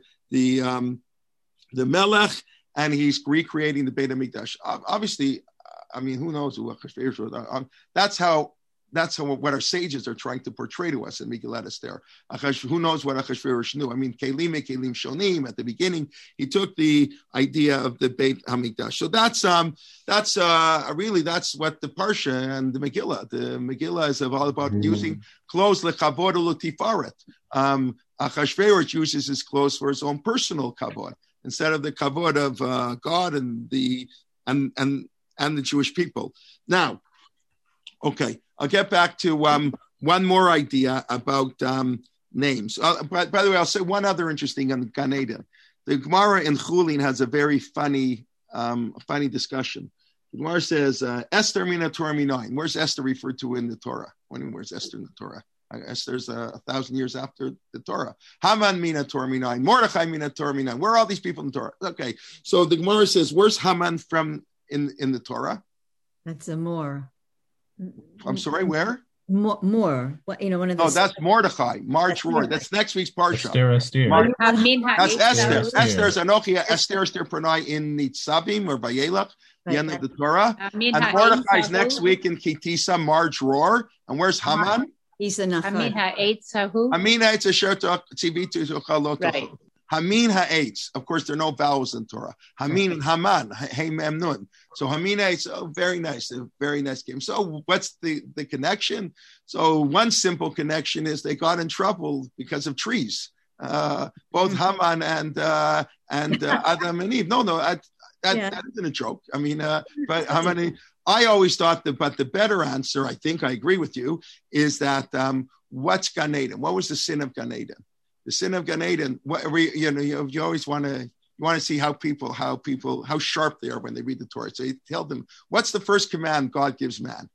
Melech, and he's recreating the Beit HaMikdash. Obviously, I mean, who knows who Achashverosh was? That's how what our sages are trying to portray to us in Megillat Esther. Who knows what Achashverosh knew? I mean, Kelim Shonim at the beginning, he took the idea of the Beit HaMikdash. So that's what the Parsha and the Megillah is all about, using clothes lechavod u'letifaret. Achashverosh uses his clothes for his own personal kavod instead of the kavod of God and the Jewish people. Now, okay. I'll get back to one more idea about names. By the way, I'll say one other interesting on Gan Eden. The Gemara in Chulin has a very funny discussion. The Gemara says, Esther mina Torah minayin. Where's Esther referred to in the Torah? Where's Esther in the Torah? Esther's 1,000 years after the Torah. Haman mina Torah minayin. Mordechai mina Torah minayin. Where are all these people in the Torah? Okay, so the Gemara says, where's Haman from in the Torah? That's a more. I'm sorry, where? More. What, one of the. Oh, that's Mordechai. March Roar. That's next week's parsha. Esther. That's Esther. Esther's Anochi. Esther Pranai in Nitzavim or Vayelach, the end of the Torah. And Mordechai's next week in Kitisa, March Roar. And where's Haman? He's the Nachar. Amin ha'etz hahu. Amin ha'etz asher tzivitu tochal. Right. Hamin ha'etz. Of course, there are no vowels in Torah. Hamin and Haman. Hey mem nun. So Hamin ha'etz. Oh, very nice. A very nice game. So what's the connection? So one simple connection is they got in trouble because of trees. Both Haman and Adam and Eve. No. that isn't a joke. I mean, but how many? I always thought that, but the better answer, I think I agree with you, is that what's Gan Eden? What was the sin of Gan Eden? The sin of Gan Eden. You always want to see how sharp they are when they read the Torah. So you tell them, what's the first command God gives man?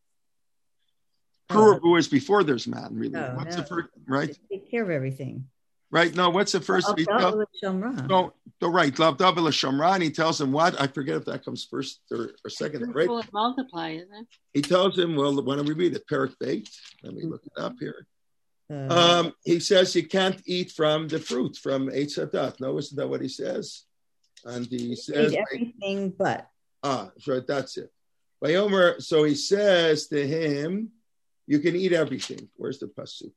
Puravu is before there's man, really. The first, right? Take care of everything. Right? No, what's the first? Right, love Dava L'Shamra, and he tells him what? I forget if that comes first or second, right? Multiply, isn't it? He tells him, well, why don't we read it? Perik Beit. Let me look it up here. He says you can't eat from the fruit, from Eitz Hadat. No, isn't that what he says? And he says everything but. Right, that's it. Vayomer, so he says to him, you can eat everything. Where's the pasuk?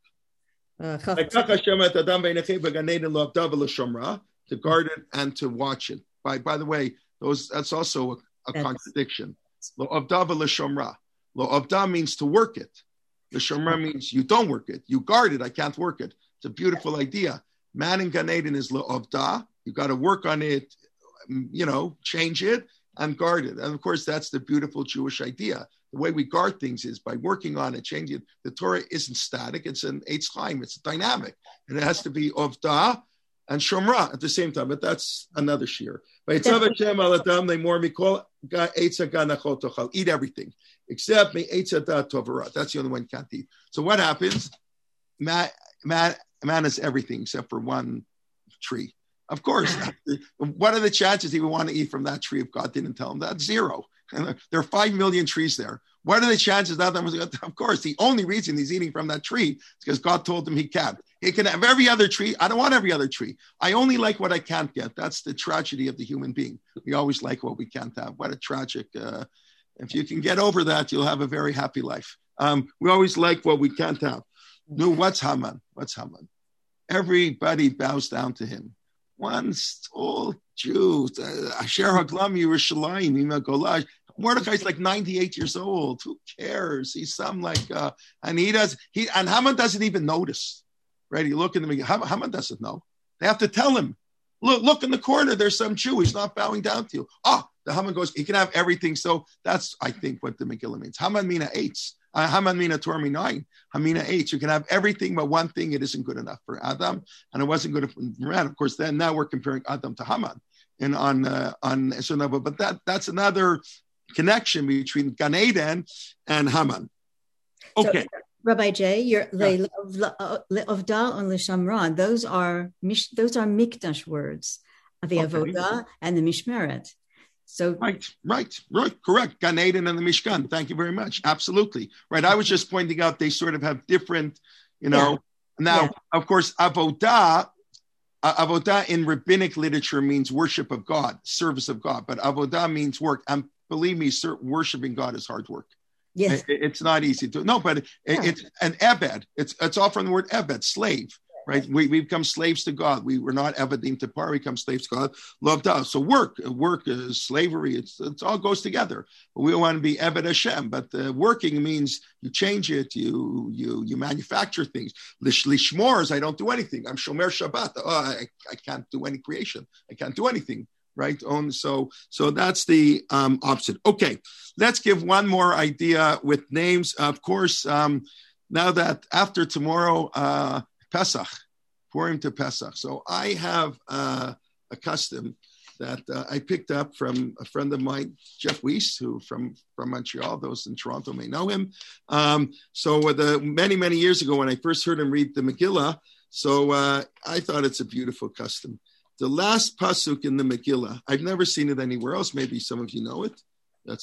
To guard it and to watch it. By the way, that's also a contradiction. Lo avda v'leshomra. Lo avda means to work it. L'shomra means you don't work it. You guard it. I can't work it. It's a beautiful idea. Man in Gan Eden is lo avda. You got to work on it, change it and guard it. And of course, that's the beautiful Jewish idea. The way we guard things is by working on it, changing it. The Torah isn't static. It's an Eitz Chaim. It's dynamic. And it has to be Ovda and Shomra at the same time. But that's another shear. Eat everything. Except me Eitz Hadat Tovara. That's the only one you can't eat. So what happens? Man is everything except for one tree. Of course. What are the chances he would want to eat from that tree if God didn't tell him that? Zero. And there are 5 million trees there. What are the chances that? Of course, the only reason he's eating from that tree is because God told him he can't. He can have every other tree. I don't want every other tree. I only like what I can't get. That's the tragedy of the human being. We always like what we can't have. What a tragic. If you can get over that, you'll have a very happy life. We always like what we can't have. No, what's Haman? Everybody bows down to him. One old Jew, Asher Haglam Yerushalayim, Ima Golaj. Mordechai's like 98 years old. Who cares? He's some and Haman doesn't even notice. Right? You look in the Haman doesn't know. They have to tell him. Look in the corner. There's some Jew. He's not bowing down to you. The Haman goes. He can have everything. So that's I think what the Megillah means. Haman mina eitz. Haman mina Torah minai. Hamina eitz. You can have everything, but one thing it isn't good enough for Adam, and it wasn't good for man. Of course, then now we're comparing Adam to Haman, and but that's another connection between Gan Eden and Haman. Okay. So, Rabbi Jay, your Le'ovda and L'Shamra, those are Mikdash words, the Avodah and the Mishmeret. So right, correct. Gan Eden and the Mishkan. Thank you very much. Absolutely. Right. I was just pointing out they sort of have different, Now, of course, Avodah in rabbinic literature means worship of God, service of God, but Avodah means work. And believe me, worshiping God is hard work. Yes. It's not easy to but it's an ebed. It's all from the word ebed, slave, right? We become slaves to God. We were not ebedim to par, we become slaves to God. Loved us. So work is slavery. It's all goes together. But we want to be ebed Hashem. But working means you change it, you manufacture things. Lishmor is I don't do anything. I'm shomer Shabbat. I can't do any creation. I can't do anything. Right. So that's the opposite. Okay, let's give one more idea with names. Of course, now that after tomorrow, Pesach, Purim to Pesach. So I have a custom that I picked up from a friend of mine, Jeff Weiss, who from Montreal. Those in Toronto may know him. So many years ago, when I first heard him read the Megillah, so I thought it's a beautiful custom. The last pasuk in the Megillah, I've never seen it anywhere else. Maybe some of you know it. That's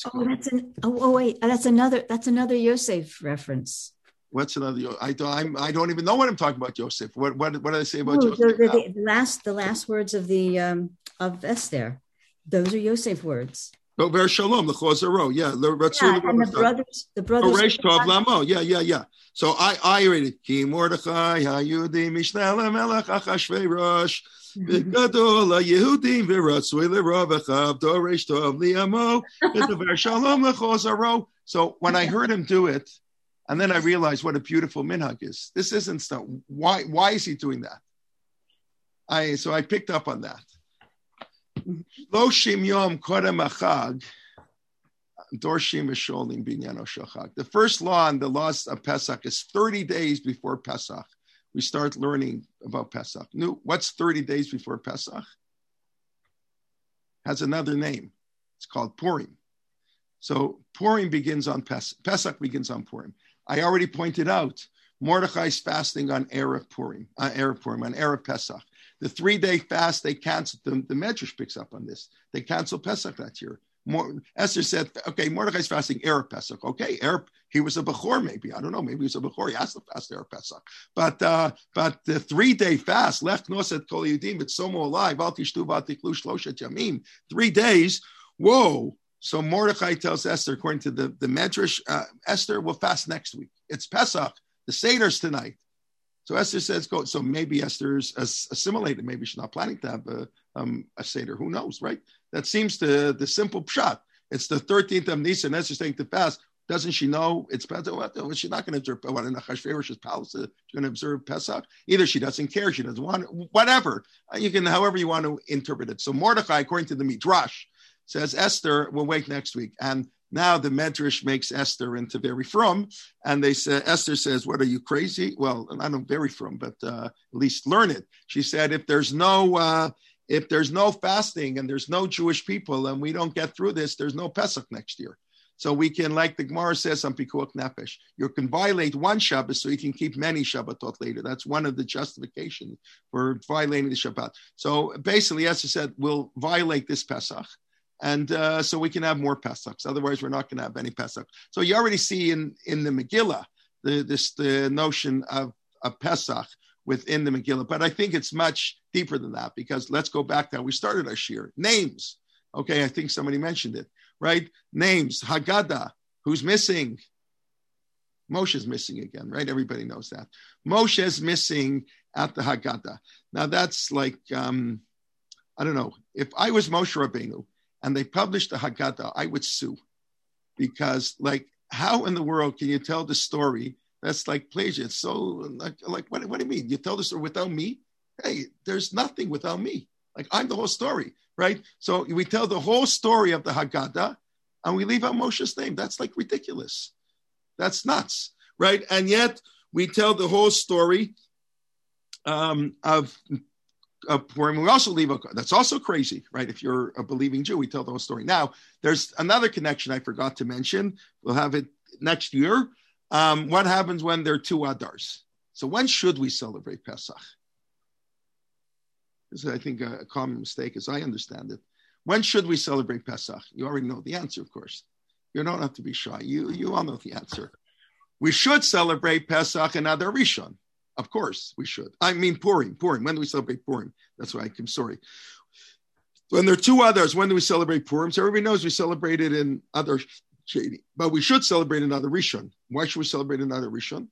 another Yosef reference. What's another? I don't even know what I'm talking about, Yosef. What did I say about Yosef? The last words of the of Esther. Those are Yosef words. Oh, Ver Shalom, L'Chozaro, yeah. And the brothers. Resh Tov Lamo, yeah. So I read it. Ki Mordechai HaYehudi Mishneh LaMelech Achashverosh V'Gadol HaYehudim V'Ratzui L'Ravachav Doresh Tov Liamo V'Ver Shalom L'Chozaro. So when I heard him do it, and then I realized what a beautiful minhag is. This isn't stuff. Why is he doing that? So I picked up on that. Loshim Yom Kodem Achag. Dorshim Esholim Binyano Shachag. The first law in the laws of Pesach is 30 days before Pesach. We start learning about Pesach. What's 30 days before Pesach? Has another name. It's called Purim. So Purim begins on Pesach. Pesach begins on Purim. I already pointed out Mordechai's fasting on Erev Purim, on Erev Pesach. The 3-day fast, they canceled. The Medrash picks up on this. They canceled Pesach that year. Esther said, okay, Mordechai's fasting Erev Pesach. Okay, he was a Bechor maybe. I don't know. Maybe he was a Bechor. He has to fast Erev Pesach. But the 3-day fast, Lech Noset Kol Yudim, it's Somo alive, Al Tishtu Val Tiklu Shloshet Yamim, 3 days. Whoa. So Mordechai tells Esther, according to the Medrash, Esther will fast next week. It's Pesach. The Seder's tonight. So Esther says, go. So maybe Esther's assimilated. Maybe she's not planning to have a Seder. Who knows, right? That seems to the simple pshat. It's the 13th of Nisan. Esther's saying to fast. Doesn't she know it's Pesach? She's not going to observe in Achashverosh's palace. She's going to observe Pesach. Either she doesn't care. She doesn't want it. Whatever. You can, however you want to interpret it. So Mordechai, according to the Midrash, says Esther will wait next week. And now the Medrash makes Esther into very frum, and Esther says, "What are you crazy?" Well, I don't very frum, but at least learn it. She said, "If there's no fasting and there's no Jewish people, and we don't get through this, there's no Pesach next year. So we can, like the Gemara says on Pikuach Nefesh, you can violate one Shabbat so you can keep many Shabbatot later. That's one of the justifications for violating the Shabbat. So basically, Esther said, we'll violate this Pesach. And so we can have more Pesachs. Otherwise, we're not going to have any Pesach. So you already see in the Megillah the notion of Pesach within the Megillah. But I think it's much deeper than that, because let's go back to how we started our shir. Names. Okay, I think somebody mentioned it, right? Names. Haggadah. Who's missing? Moshe's missing again, right? Everybody knows that. Moshe's missing at the Haggadah. Now that's like, I don't know. If I was Moshe Rabbeinu, and they published the Haggadah, I would sue. Because, like, how in the world can you tell the story that's like plagiarism? It's so, like what do you mean? You tell the story without me? Hey, there's nothing without me. Like, I'm the whole story, right? So we tell the whole story of the Haggadah, and we leave out Moshe's name. That's, like, ridiculous. That's nuts, right? And yet, we tell the whole story of Purim. We also leave that's also crazy, right? If you're a believing Jew, we tell the whole story. Now, there's another connection I forgot to mention. We'll have it next year. What happens when there are 2 Adars? So when should we celebrate Pesach? This is, I think, a common mistake, as I understand it. When should we celebrate Pesach? You already know the answer, of course. You don't have to be shy. You all know the answer. We should celebrate Pesach and Adar Rishon. Of course, we should. I mean, Purim. When do we celebrate Purim? That's why I'm sorry. When there are 2 others, when do we celebrate Purim? So everybody knows we celebrate it in Adar Sheni, but we should celebrate another Rishon. Why should we celebrate another Rishon?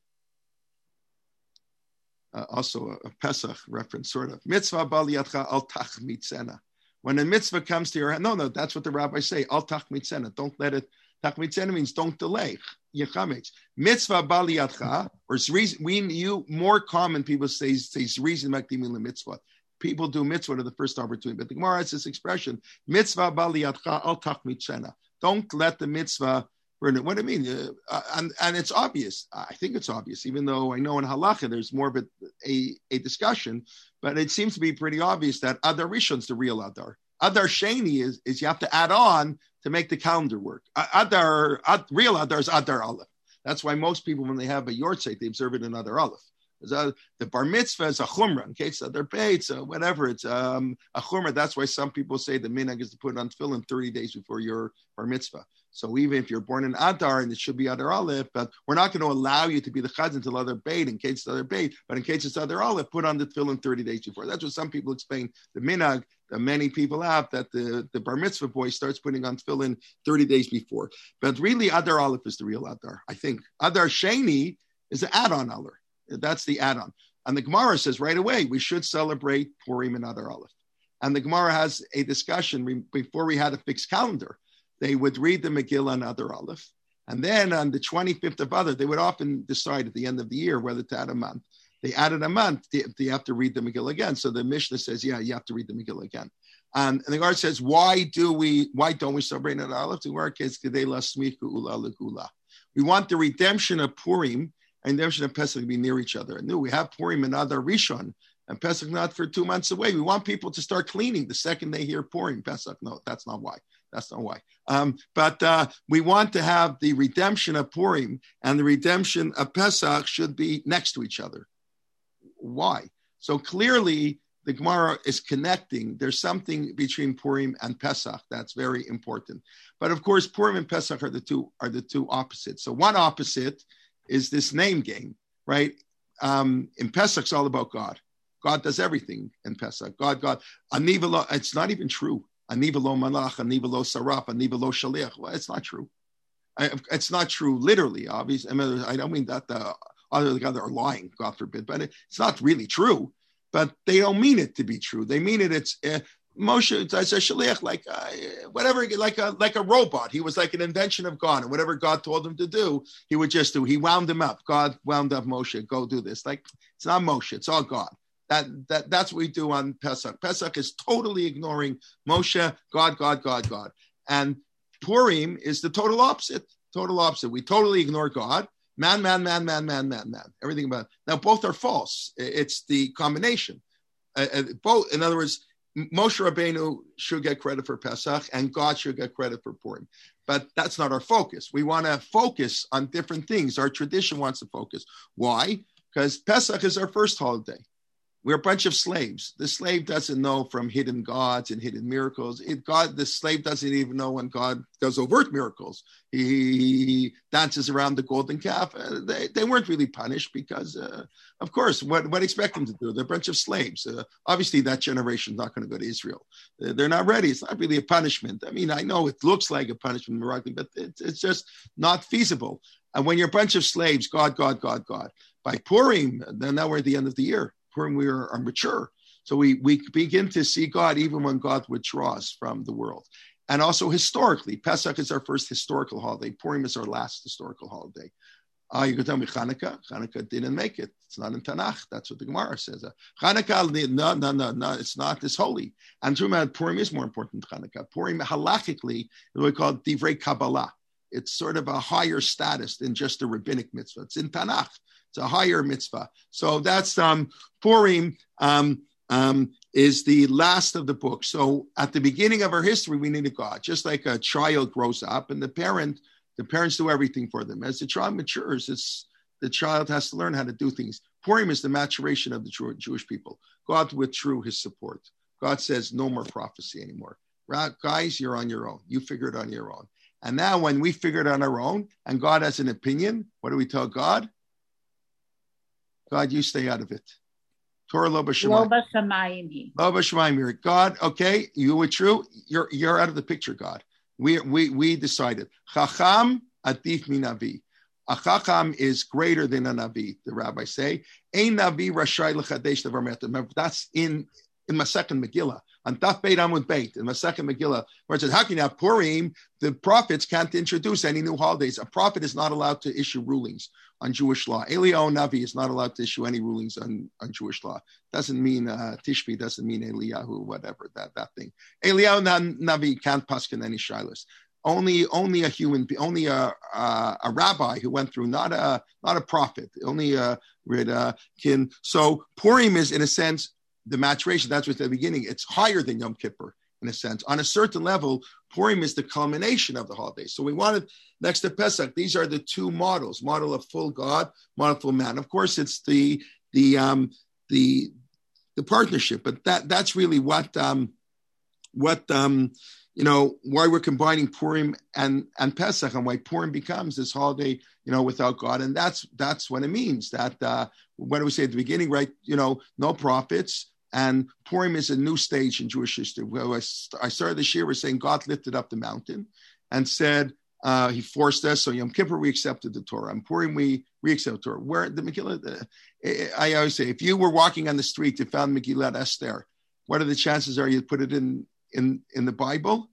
Also a Pesach reference, sort of. Mitzvah bal yadcha al tachmitzena. When a mitzvah comes to your hand, no, that's what the rabbis say. Al tachmitzena. Don't let it. Tachmitzena means don't delay. Mitzvah bal yadcha, or more common people say reason makdimin mitzvah. People do mitzvah to the first opportunity, but the Gemara has this expression: mitzvah bal yadcha al tachmitzena. Don't let the mitzvah burn it. What do you mean? And it's obvious. I think it's obvious, even though I know in halacha there's more of a discussion, but it seems to be pretty obvious that Adar Rishon's the real Adar. Adar Sheni is you have to add on to make the calendar work. Real Adar is Adar Aleph. That's why most people, when they have a yortzeit, they observe it in Adar Aleph. The bar mitzvah is a chumrah. In case Adar Beit, so whatever, it's a chumrah. That's why some people say the minhag is to put on tefillin 30 days before your bar mitzvah. So even if you're born in Adar and it should be Adar Aleph, but we're not going to allow you to be the chazan until Adar Beit in case it's Adar Beit. But in case it's Adar Aleph, put on the tefillin 30 days before. That's what some people explain. The minhag that many people have, that the bar mitzvah boy starts putting on tefillin 30 days before. But really, Adar Aleph is the real Adar, I think. Adar Sheni is the add-on Adar. That's the add-on. And the Gemara says right away, we should celebrate Purim and Adar Aleph. And the Gemara has a discussion before we had a fixed calendar. They would read the Megillah and Adar Aleph. And then on the 25th of Adar, they would often decide at the end of the year whether to add a month. They added a month, they have to read the Megillah again. So the Mishnah says, yeah, you have to read the Megillah again. And the Gemara says, why don't we celebrate an Aleph? The Gemara says, we want the redemption of Purim and the redemption of Pesach to be near each other. And we have Purim and Adar Rishon, and Pesach not for 2 months away. We want people to start cleaning the second they hear Purim. Pesach, no, that's not why. That's not why. But we want to have the redemption of Purim and the redemption of Pesach should be next to each other. Why? So clearly, the Gemara is connecting. There's something between Purim and Pesach that's very important. But of course, Purim and Pesach are the two opposites. So one opposite is this name game, right? In Pesach, it's all about God. God does everything in Pesach. God. Anivalo, it's not even true. Anivalo malach, anivalo saraf, anivalo shaliach. Well, it's not true. It's not true literally, obviously. I don't mean that the other are lying, God forbid, but it's not really true. But they don't mean it to be true. They mean it. It's Moshe. It's a shaliach, like whatever, like a robot. He was like an invention of God, and whatever God told him to do, he would just do. He wound him up. God wound up Moshe. Go do this. Like it's not Moshe. It's all God. That's what we do on Pesach. Pesach is totally ignoring Moshe, God. And Purim is the total opposite. Total opposite. We totally ignore God. Man. Everything about it. Now, both are false. It's the combination. Both, in other words, Moshe Rabbeinu should get credit for Pesach and God should get credit for Purim. But that's not our focus. We want to focus on different things. Our tradition wants to focus. Why? Because Pesach is our first holiday. We're a bunch of slaves. The slave doesn't know from hidden gods and hidden miracles. The slave doesn't even know when God does overt miracles. He dances around the golden calf. They weren't really punished because, of course, what expect them to do? They're a bunch of slaves. Obviously, that generation's not going to go to Israel. They're not ready. It's not really a punishment. I mean, I know it looks like a punishment, but it's just not feasible. And when you're a bunch of slaves, God. By Purim, then now we're at the end of the year. Purim, we are mature. So we begin to see God even when God withdraws from the world. And also historically, Pesach is our first historical holiday. Purim is our last historical holiday. You could tell me Hanukkah. Hanukkah didn't make it. It's not in Tanakh. That's what the Gemara says. Hanukkah, no, it's not as holy. And Purim is more important than Hanukkah. Purim, halachically, is what we call Divrei Kabbalah. It's sort of a higher status than just a rabbinic mitzvah. It's in Tanakh. It's a higher mitzvah. So that's Purim is the last of the book. So at the beginning of our history, we needed God. Just like a child grows up and the parents do everything for them. As the child matures, the child has to learn how to do things. Purim is the maturation of the Jewish people. God withdrew his support. God says, no more prophecy anymore. Guys, you're on your own. You figure it on your own. And now when we figure it on our own and God has an opinion, what do we tell God? God, you stay out of it. Torah lo b'shamayim. Lo b'shamayim. God, okay, you were true. You're out of the picture, God. We decided. Chacham adif min navi. A chacham is greater than a navi. The rabbis say. Ein navi rashai lechadesh davar me'atam. That's in Masechet Megillah. On Daf Beit Amud Beit in Masechet Megillah, where it says, how can you have Purim? The prophets can't introduce any new holidays. A prophet is not allowed to issue rulings on Jewish law. Eliyahu Navi is not allowed to issue any rulings on Jewish law. Doesn't mean Tishbi, doesn't mean Eliyahu, whatever, that thing. Eliyahu Navi can't paskin any shilas. Only a human, only a rabbi who went through, not a prophet. Only can. So Purim is, in a sense, the maturation. That's what's at the beginning. It's higher than Yom Kippur in a sense. On a certain level, Purim is the culmination of the holiday. So we wanted, next to Pesach, these are the two models: model of full God, model of full man. Of course, it's the partnership, but that's really what why we're combining Purim and Pesach, and why Purim becomes this holiday, without God. And that's what it means. That what do we say at the beginning, right? No prophets. And Purim is a new stage in Jewish history. Well, I started this year with saying God lifted up the mountain and said he forced us. So Yom Kippur, we accepted the Torah. And Purim, we accept the Torah. Where the Megillah, I always say, if you were walking on the street, you found Megillat Esther, what are the chances are you put it in the Bible?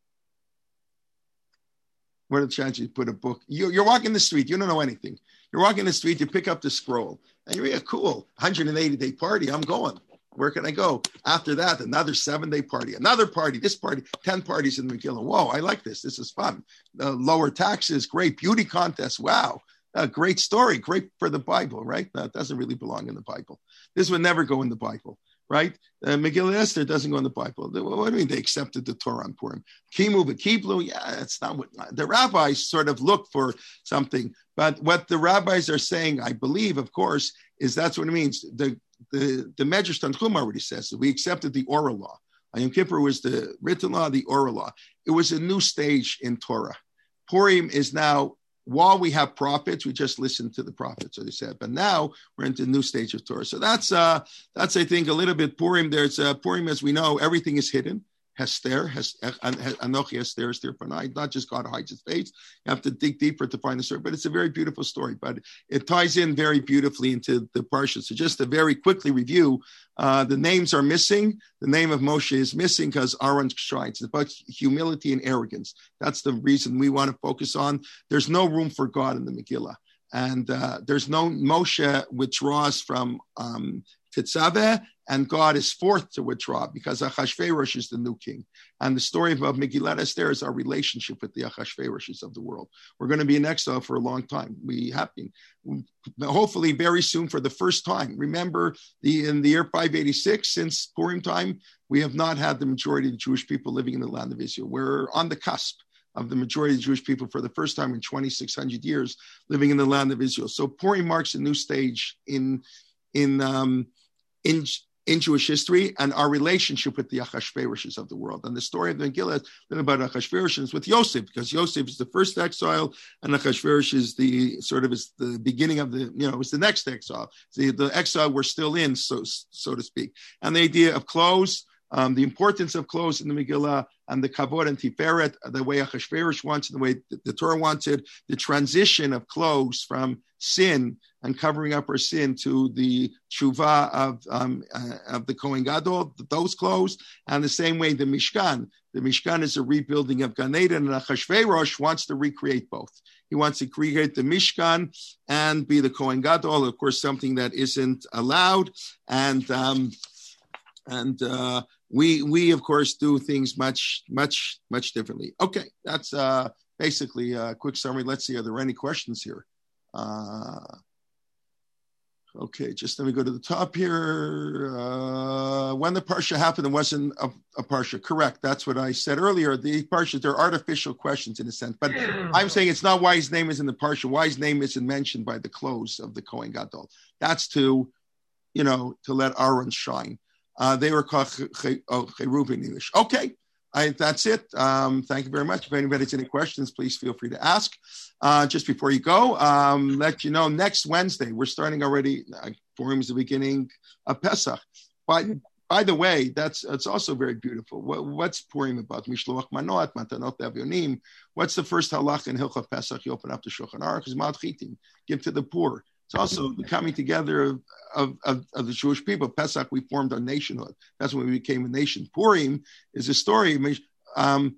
What are the chances you put a book? You're walking the street, you don't know anything. You're walking the street, you pick up the scroll, and you're cool, 180-day party, I'm going. Where can I go? After that, another 7-day party, another party, this party, 10 parties in the Megillah. Whoa, I like this. This is fun. Lower taxes, great. Beauty contest. Wow. Great story. Great for the Bible, right? That doesn't really belong in the Bible. This would never go in the Bible, right? Megillah Esther doesn't go in the Bible. What do you mean they accepted the Torah on Purim? Kimu v'kiblu, yeah, that's not what the rabbis sort of look for something. But what the rabbis are saying, I believe, of course, is that's what it means. The Medrash Tanchum already says that we accepted the oral law. Yom Kippur was the written law, the oral law. It was a new stage in Torah. Purim is now, while we have prophets, we just listen to the prophets, as they said. But now we're into a new stage of Torah. So that's I think, a little bit Purim. There's Purim, as we know, everything is hidden. Hester, Anochi Hester, Esther Panai, not just God hides his face. You have to dig deeper to find the story, but it's a very beautiful story. But it ties in very beautifully into the Parsha. So just to very quickly review, the names are missing. The name of Moshe is missing because Aaron's shrine. It's about humility and arrogance. That's the reason we want to focus on. There's no room for God in the Megillah. And there's no Moshe withdraws from Tetzaveh, and God is forced to withdraw because Achashverosh is the new king. And the story of Megillat Esther is our relationship with the Achashveroshes of the world. We're going to be in exile for a long time. We have been, hopefully very soon for the first time. Remember, in the year 586, since Purim time, we have not had the majority of the Jewish people living in the land of Israel. We're on the cusp of the majority of the Jewish people for the first time in 2,600 years living in the land of Israel. So Purim marks a new stage in Jewish history and our relationship with the Achashverosh of the world. And the story of the Megillah is about Achashverosh is with Yosef, because Yosef is the first exile and Achashverosh is the beginning of it's the next exile. The exile we're still in, so to speak. And the idea of clothes, the importance of clothes in the Megillah, and the kavod and tiferet, the way Achashverosh wants it, the way the Torah wants it, the transition of clothes from sin and covering up our sin to the tshuva of the Kohen Gadol, those clothes, and the same way the Mishkan. The Mishkan is a rebuilding of Gan Eden, and Achashverosh wants to recreate both. He wants to create the Mishkan and be the Kohen Gadol, of course, something that isn't allowed, and we of course do things much differently. Okay, that's basically a quick summary. Let's see, are there any questions here? Okay, just let me go to the top here. When the Parsha happened, it wasn't a Parsha. Correct, that's what I said earlier. The Parsha, they're artificial questions in a sense, but I'm saying it's not why his name is in the Parsha. Why his name isn't mentioned by the close of the Kohen Gadol. That's to let Aaron shine. They were called Cheruvim in English. Okay, that's it. Thank you very much. If anybody has any questions, please feel free to ask. Just before you go, let you know, next Wednesday, we're starting already. Purim is the beginning of Pesach. But by the way, it's also very beautiful. What's Purim about? Mishloach manot, matanot avyonim. What's the first halach in Hilchot Pesach? You open up the Shulchan Aruch, is madchitim, give to the poor. It's also the coming together of the Jewish people. Pesach, we formed our nationhood. That's when we became a nation. Purim is a story. We come.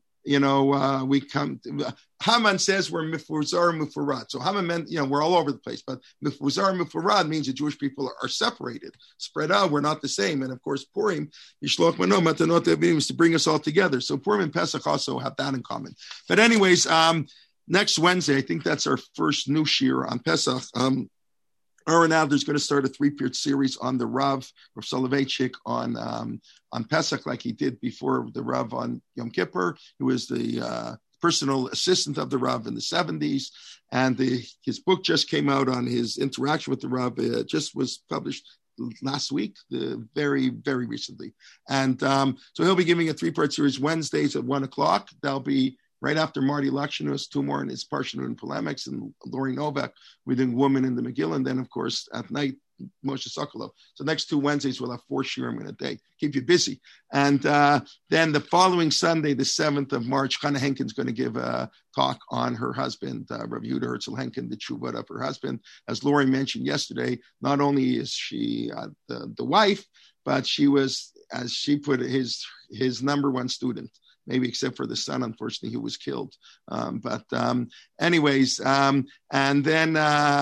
Haman says we're mifuzar mufurad. So Haman meant, we're all over the place. But mifuzar mufurad means the Jewish people are separated, spread out. We're not the same. And of course, Purim, Yishloach Mano Matanot Avim, is to bring us all together. So Purim and Pesach also have that in common. But anyways, next Wednesday, I think that's our first new shir on Pesach. Aaron Adler's going to start a 3-part series on the Rav Soloveitchik on Pesach, like he did before the Rav on Yom Kippur, who was the personal assistant of the Rav in the 70s. And his book just came out on his interaction with the Rav. It just was published last week, very, very recently. And so he'll be giving a 3-part series Wednesdays at 1:00. That'll be right after Marty Lakshanos, two more in his Parsha and Polemics, and Lori Novak, we're doing Woman in the Megillah, and then, of course, at night, Moshe Sokolov. So next 2 Wednesdays, we'll have 4 shiurim in a day. Keep you busy. And then the following Sunday, the 7th of March, Chana Henkin's going to give a talk on her husband, Rav Yehuda Herzl Henkin, the tshuva of her husband. As Lori mentioned yesterday, not only is she the wife, but she was, as she put it, his number one student. maybe except for the son, unfortunately, who was killed. Anyways, and then,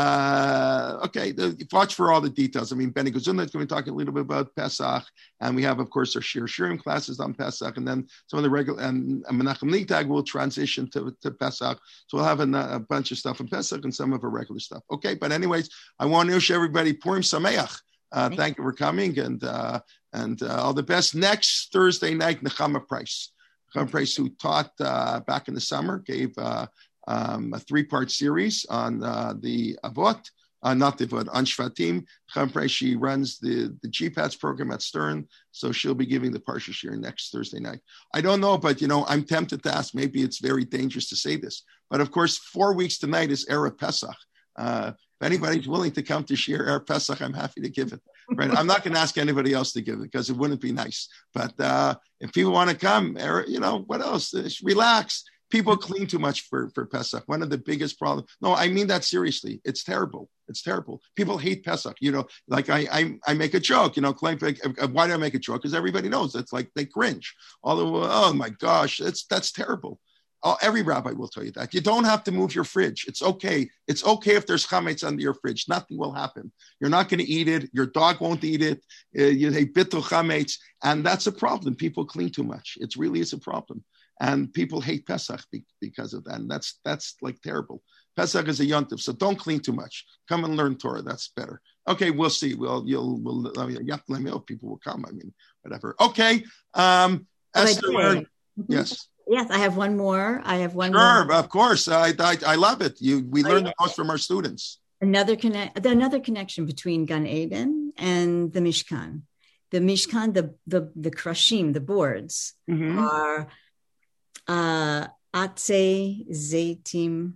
watch for all the details. I mean, Benny Gazunda is going to be talking a little bit about Pesach, and we have, of course, our Shir Shirim classes on Pesach, and then some of the regular, and Menachem Leitag will transition to Pesach. So we'll have a bunch of stuff in Pesach and some of our regular stuff. Okay, but anyways, I want to wish everybody Purim Sameach. Thank you for coming, and all the best. Next Thursday night, Nechama Price. Nechama Price, who taught back in the summer, gave a 3-part series on the Avot, not the Avot, on Shvatim. Nechama Price, she runs the GPATS program at Stern, so she'll be giving the Parsha Shir next Thursday night. I don't know, but I'm tempted to ask. Maybe it's very dangerous to say this, but of course, 4 weeks tonight is Erev Pesach. If anybody's willing to come to Shir Erev Pesach, I'm happy to give it. Right? I'm not going to ask anybody else to give it because it wouldn't be nice. But if people want to come, what else? Relax. People clean too much for Pesach. One of the biggest problems. No, I mean that seriously. It's terrible. It's terrible. People hate Pesach. Like I make a joke. Why do I make a joke? Because everybody knows it's like they cringe. Although, oh my gosh, that's terrible. Every rabbi will tell you that. You don't have to move your fridge. It's okay. It's okay if there's chametz under your fridge. Nothing will happen. You're not going to eat it. Your dog won't eat it. You say bittul chametz, and that's a problem. People clean too much. It really is a problem, and people hate Pesach because of that. And that's like terrible. Pesach is a yontif, so don't clean too much. Come and learn Torah. That's better. Okay, we'll see. You have to let me know if people will come. I mean, whatever. Okay. Esther, yes. Yes, I have one more. Sure, of course. I love it. We learn the most from our students. Another connection between Gan Eden and the Mishkan. The Mishkan, the krashim, the boards, are Atze Zeitim.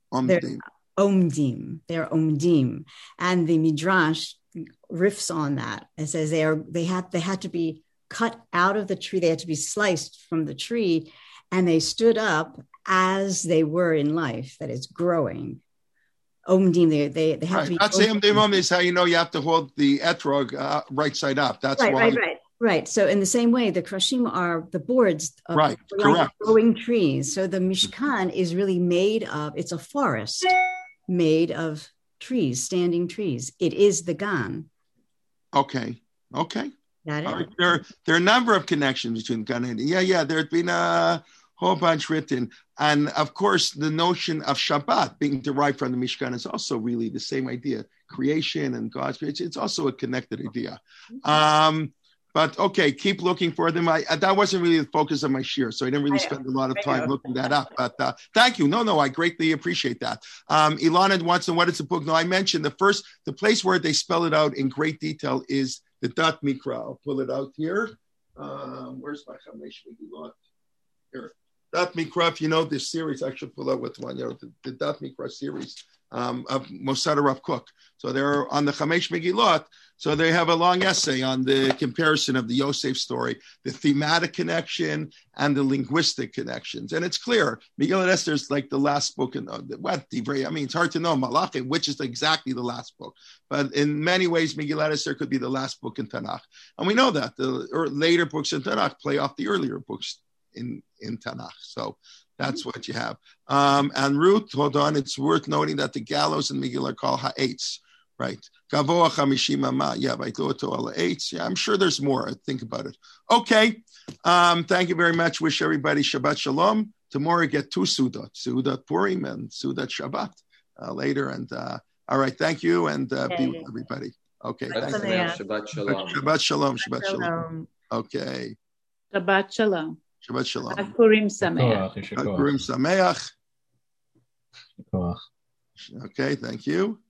Omdim. They're Omdim. And the Midrash riffs on that. It says they had to be cut out of the tree. They had to be sliced from the tree. And they stood up as they were in life, that is growing. Omdim, they have to be. That's Omdim is how you have to hold the etrog right side up. That's why. Right. So in the same way, the krashim are the boards of correct. growing trees. So the Mishkan is really it's a forest made of trees, standing trees. It is the Gan. Okay. Got it. There are a number of connections between Gan and yeah. There's been a whole bunch written, and of course, the notion of Shabbat being derived from the Mishkan is also really the same idea: creation and God's creation. It's also a connected idea. But okay, keep looking for them. That wasn't really the focus of my shir, so I didn't really spend a lot of time looking that up. But thank you. No, I greatly appreciate that. Ilana wants to know what is the book. No, I mentioned the place where they spell it out in great detail is the Dat Mikra. I'll pull it out here. Where's my Chamesh Megillot? Here. Dat Mikra, if this series, I should pull out with one, the Dat Mikra series of Mosada Rav Kook. So they're on the Chamesh Megillot. So they have a long essay on the comparison of the Yosef story, the thematic connection and the linguistic connections. And it's clear, Megillat Esther is like the last book in Divrei. I mean, it's hard to know Malachi, which is exactly the last book. But in many ways, Megillat Esther could be the last book in Tanakh. And we know that the later books in Tanakh play off the earlier books in Tanakh. So that's what you have. And Ruth, hold on, it's worth noting that the gallows in Megillah are called ha'etz, right? Gavoa chamishim ama, yeah, I'm sure there's more. Think about it. Okay. Thank you very much. Wish everybody Shabbat Shalom. Tomorrow get 2 Sudat Purim and Sudat Shabbat later. And all right, thank you, and be with everybody. Okay. Shabbat Shalom. Shabbat Shalom. Shabbat Shalom. Okay. Shabbat Shalom. Shabbat Shalom. Purim Sameach. Purim Sameach. Okay, thank you.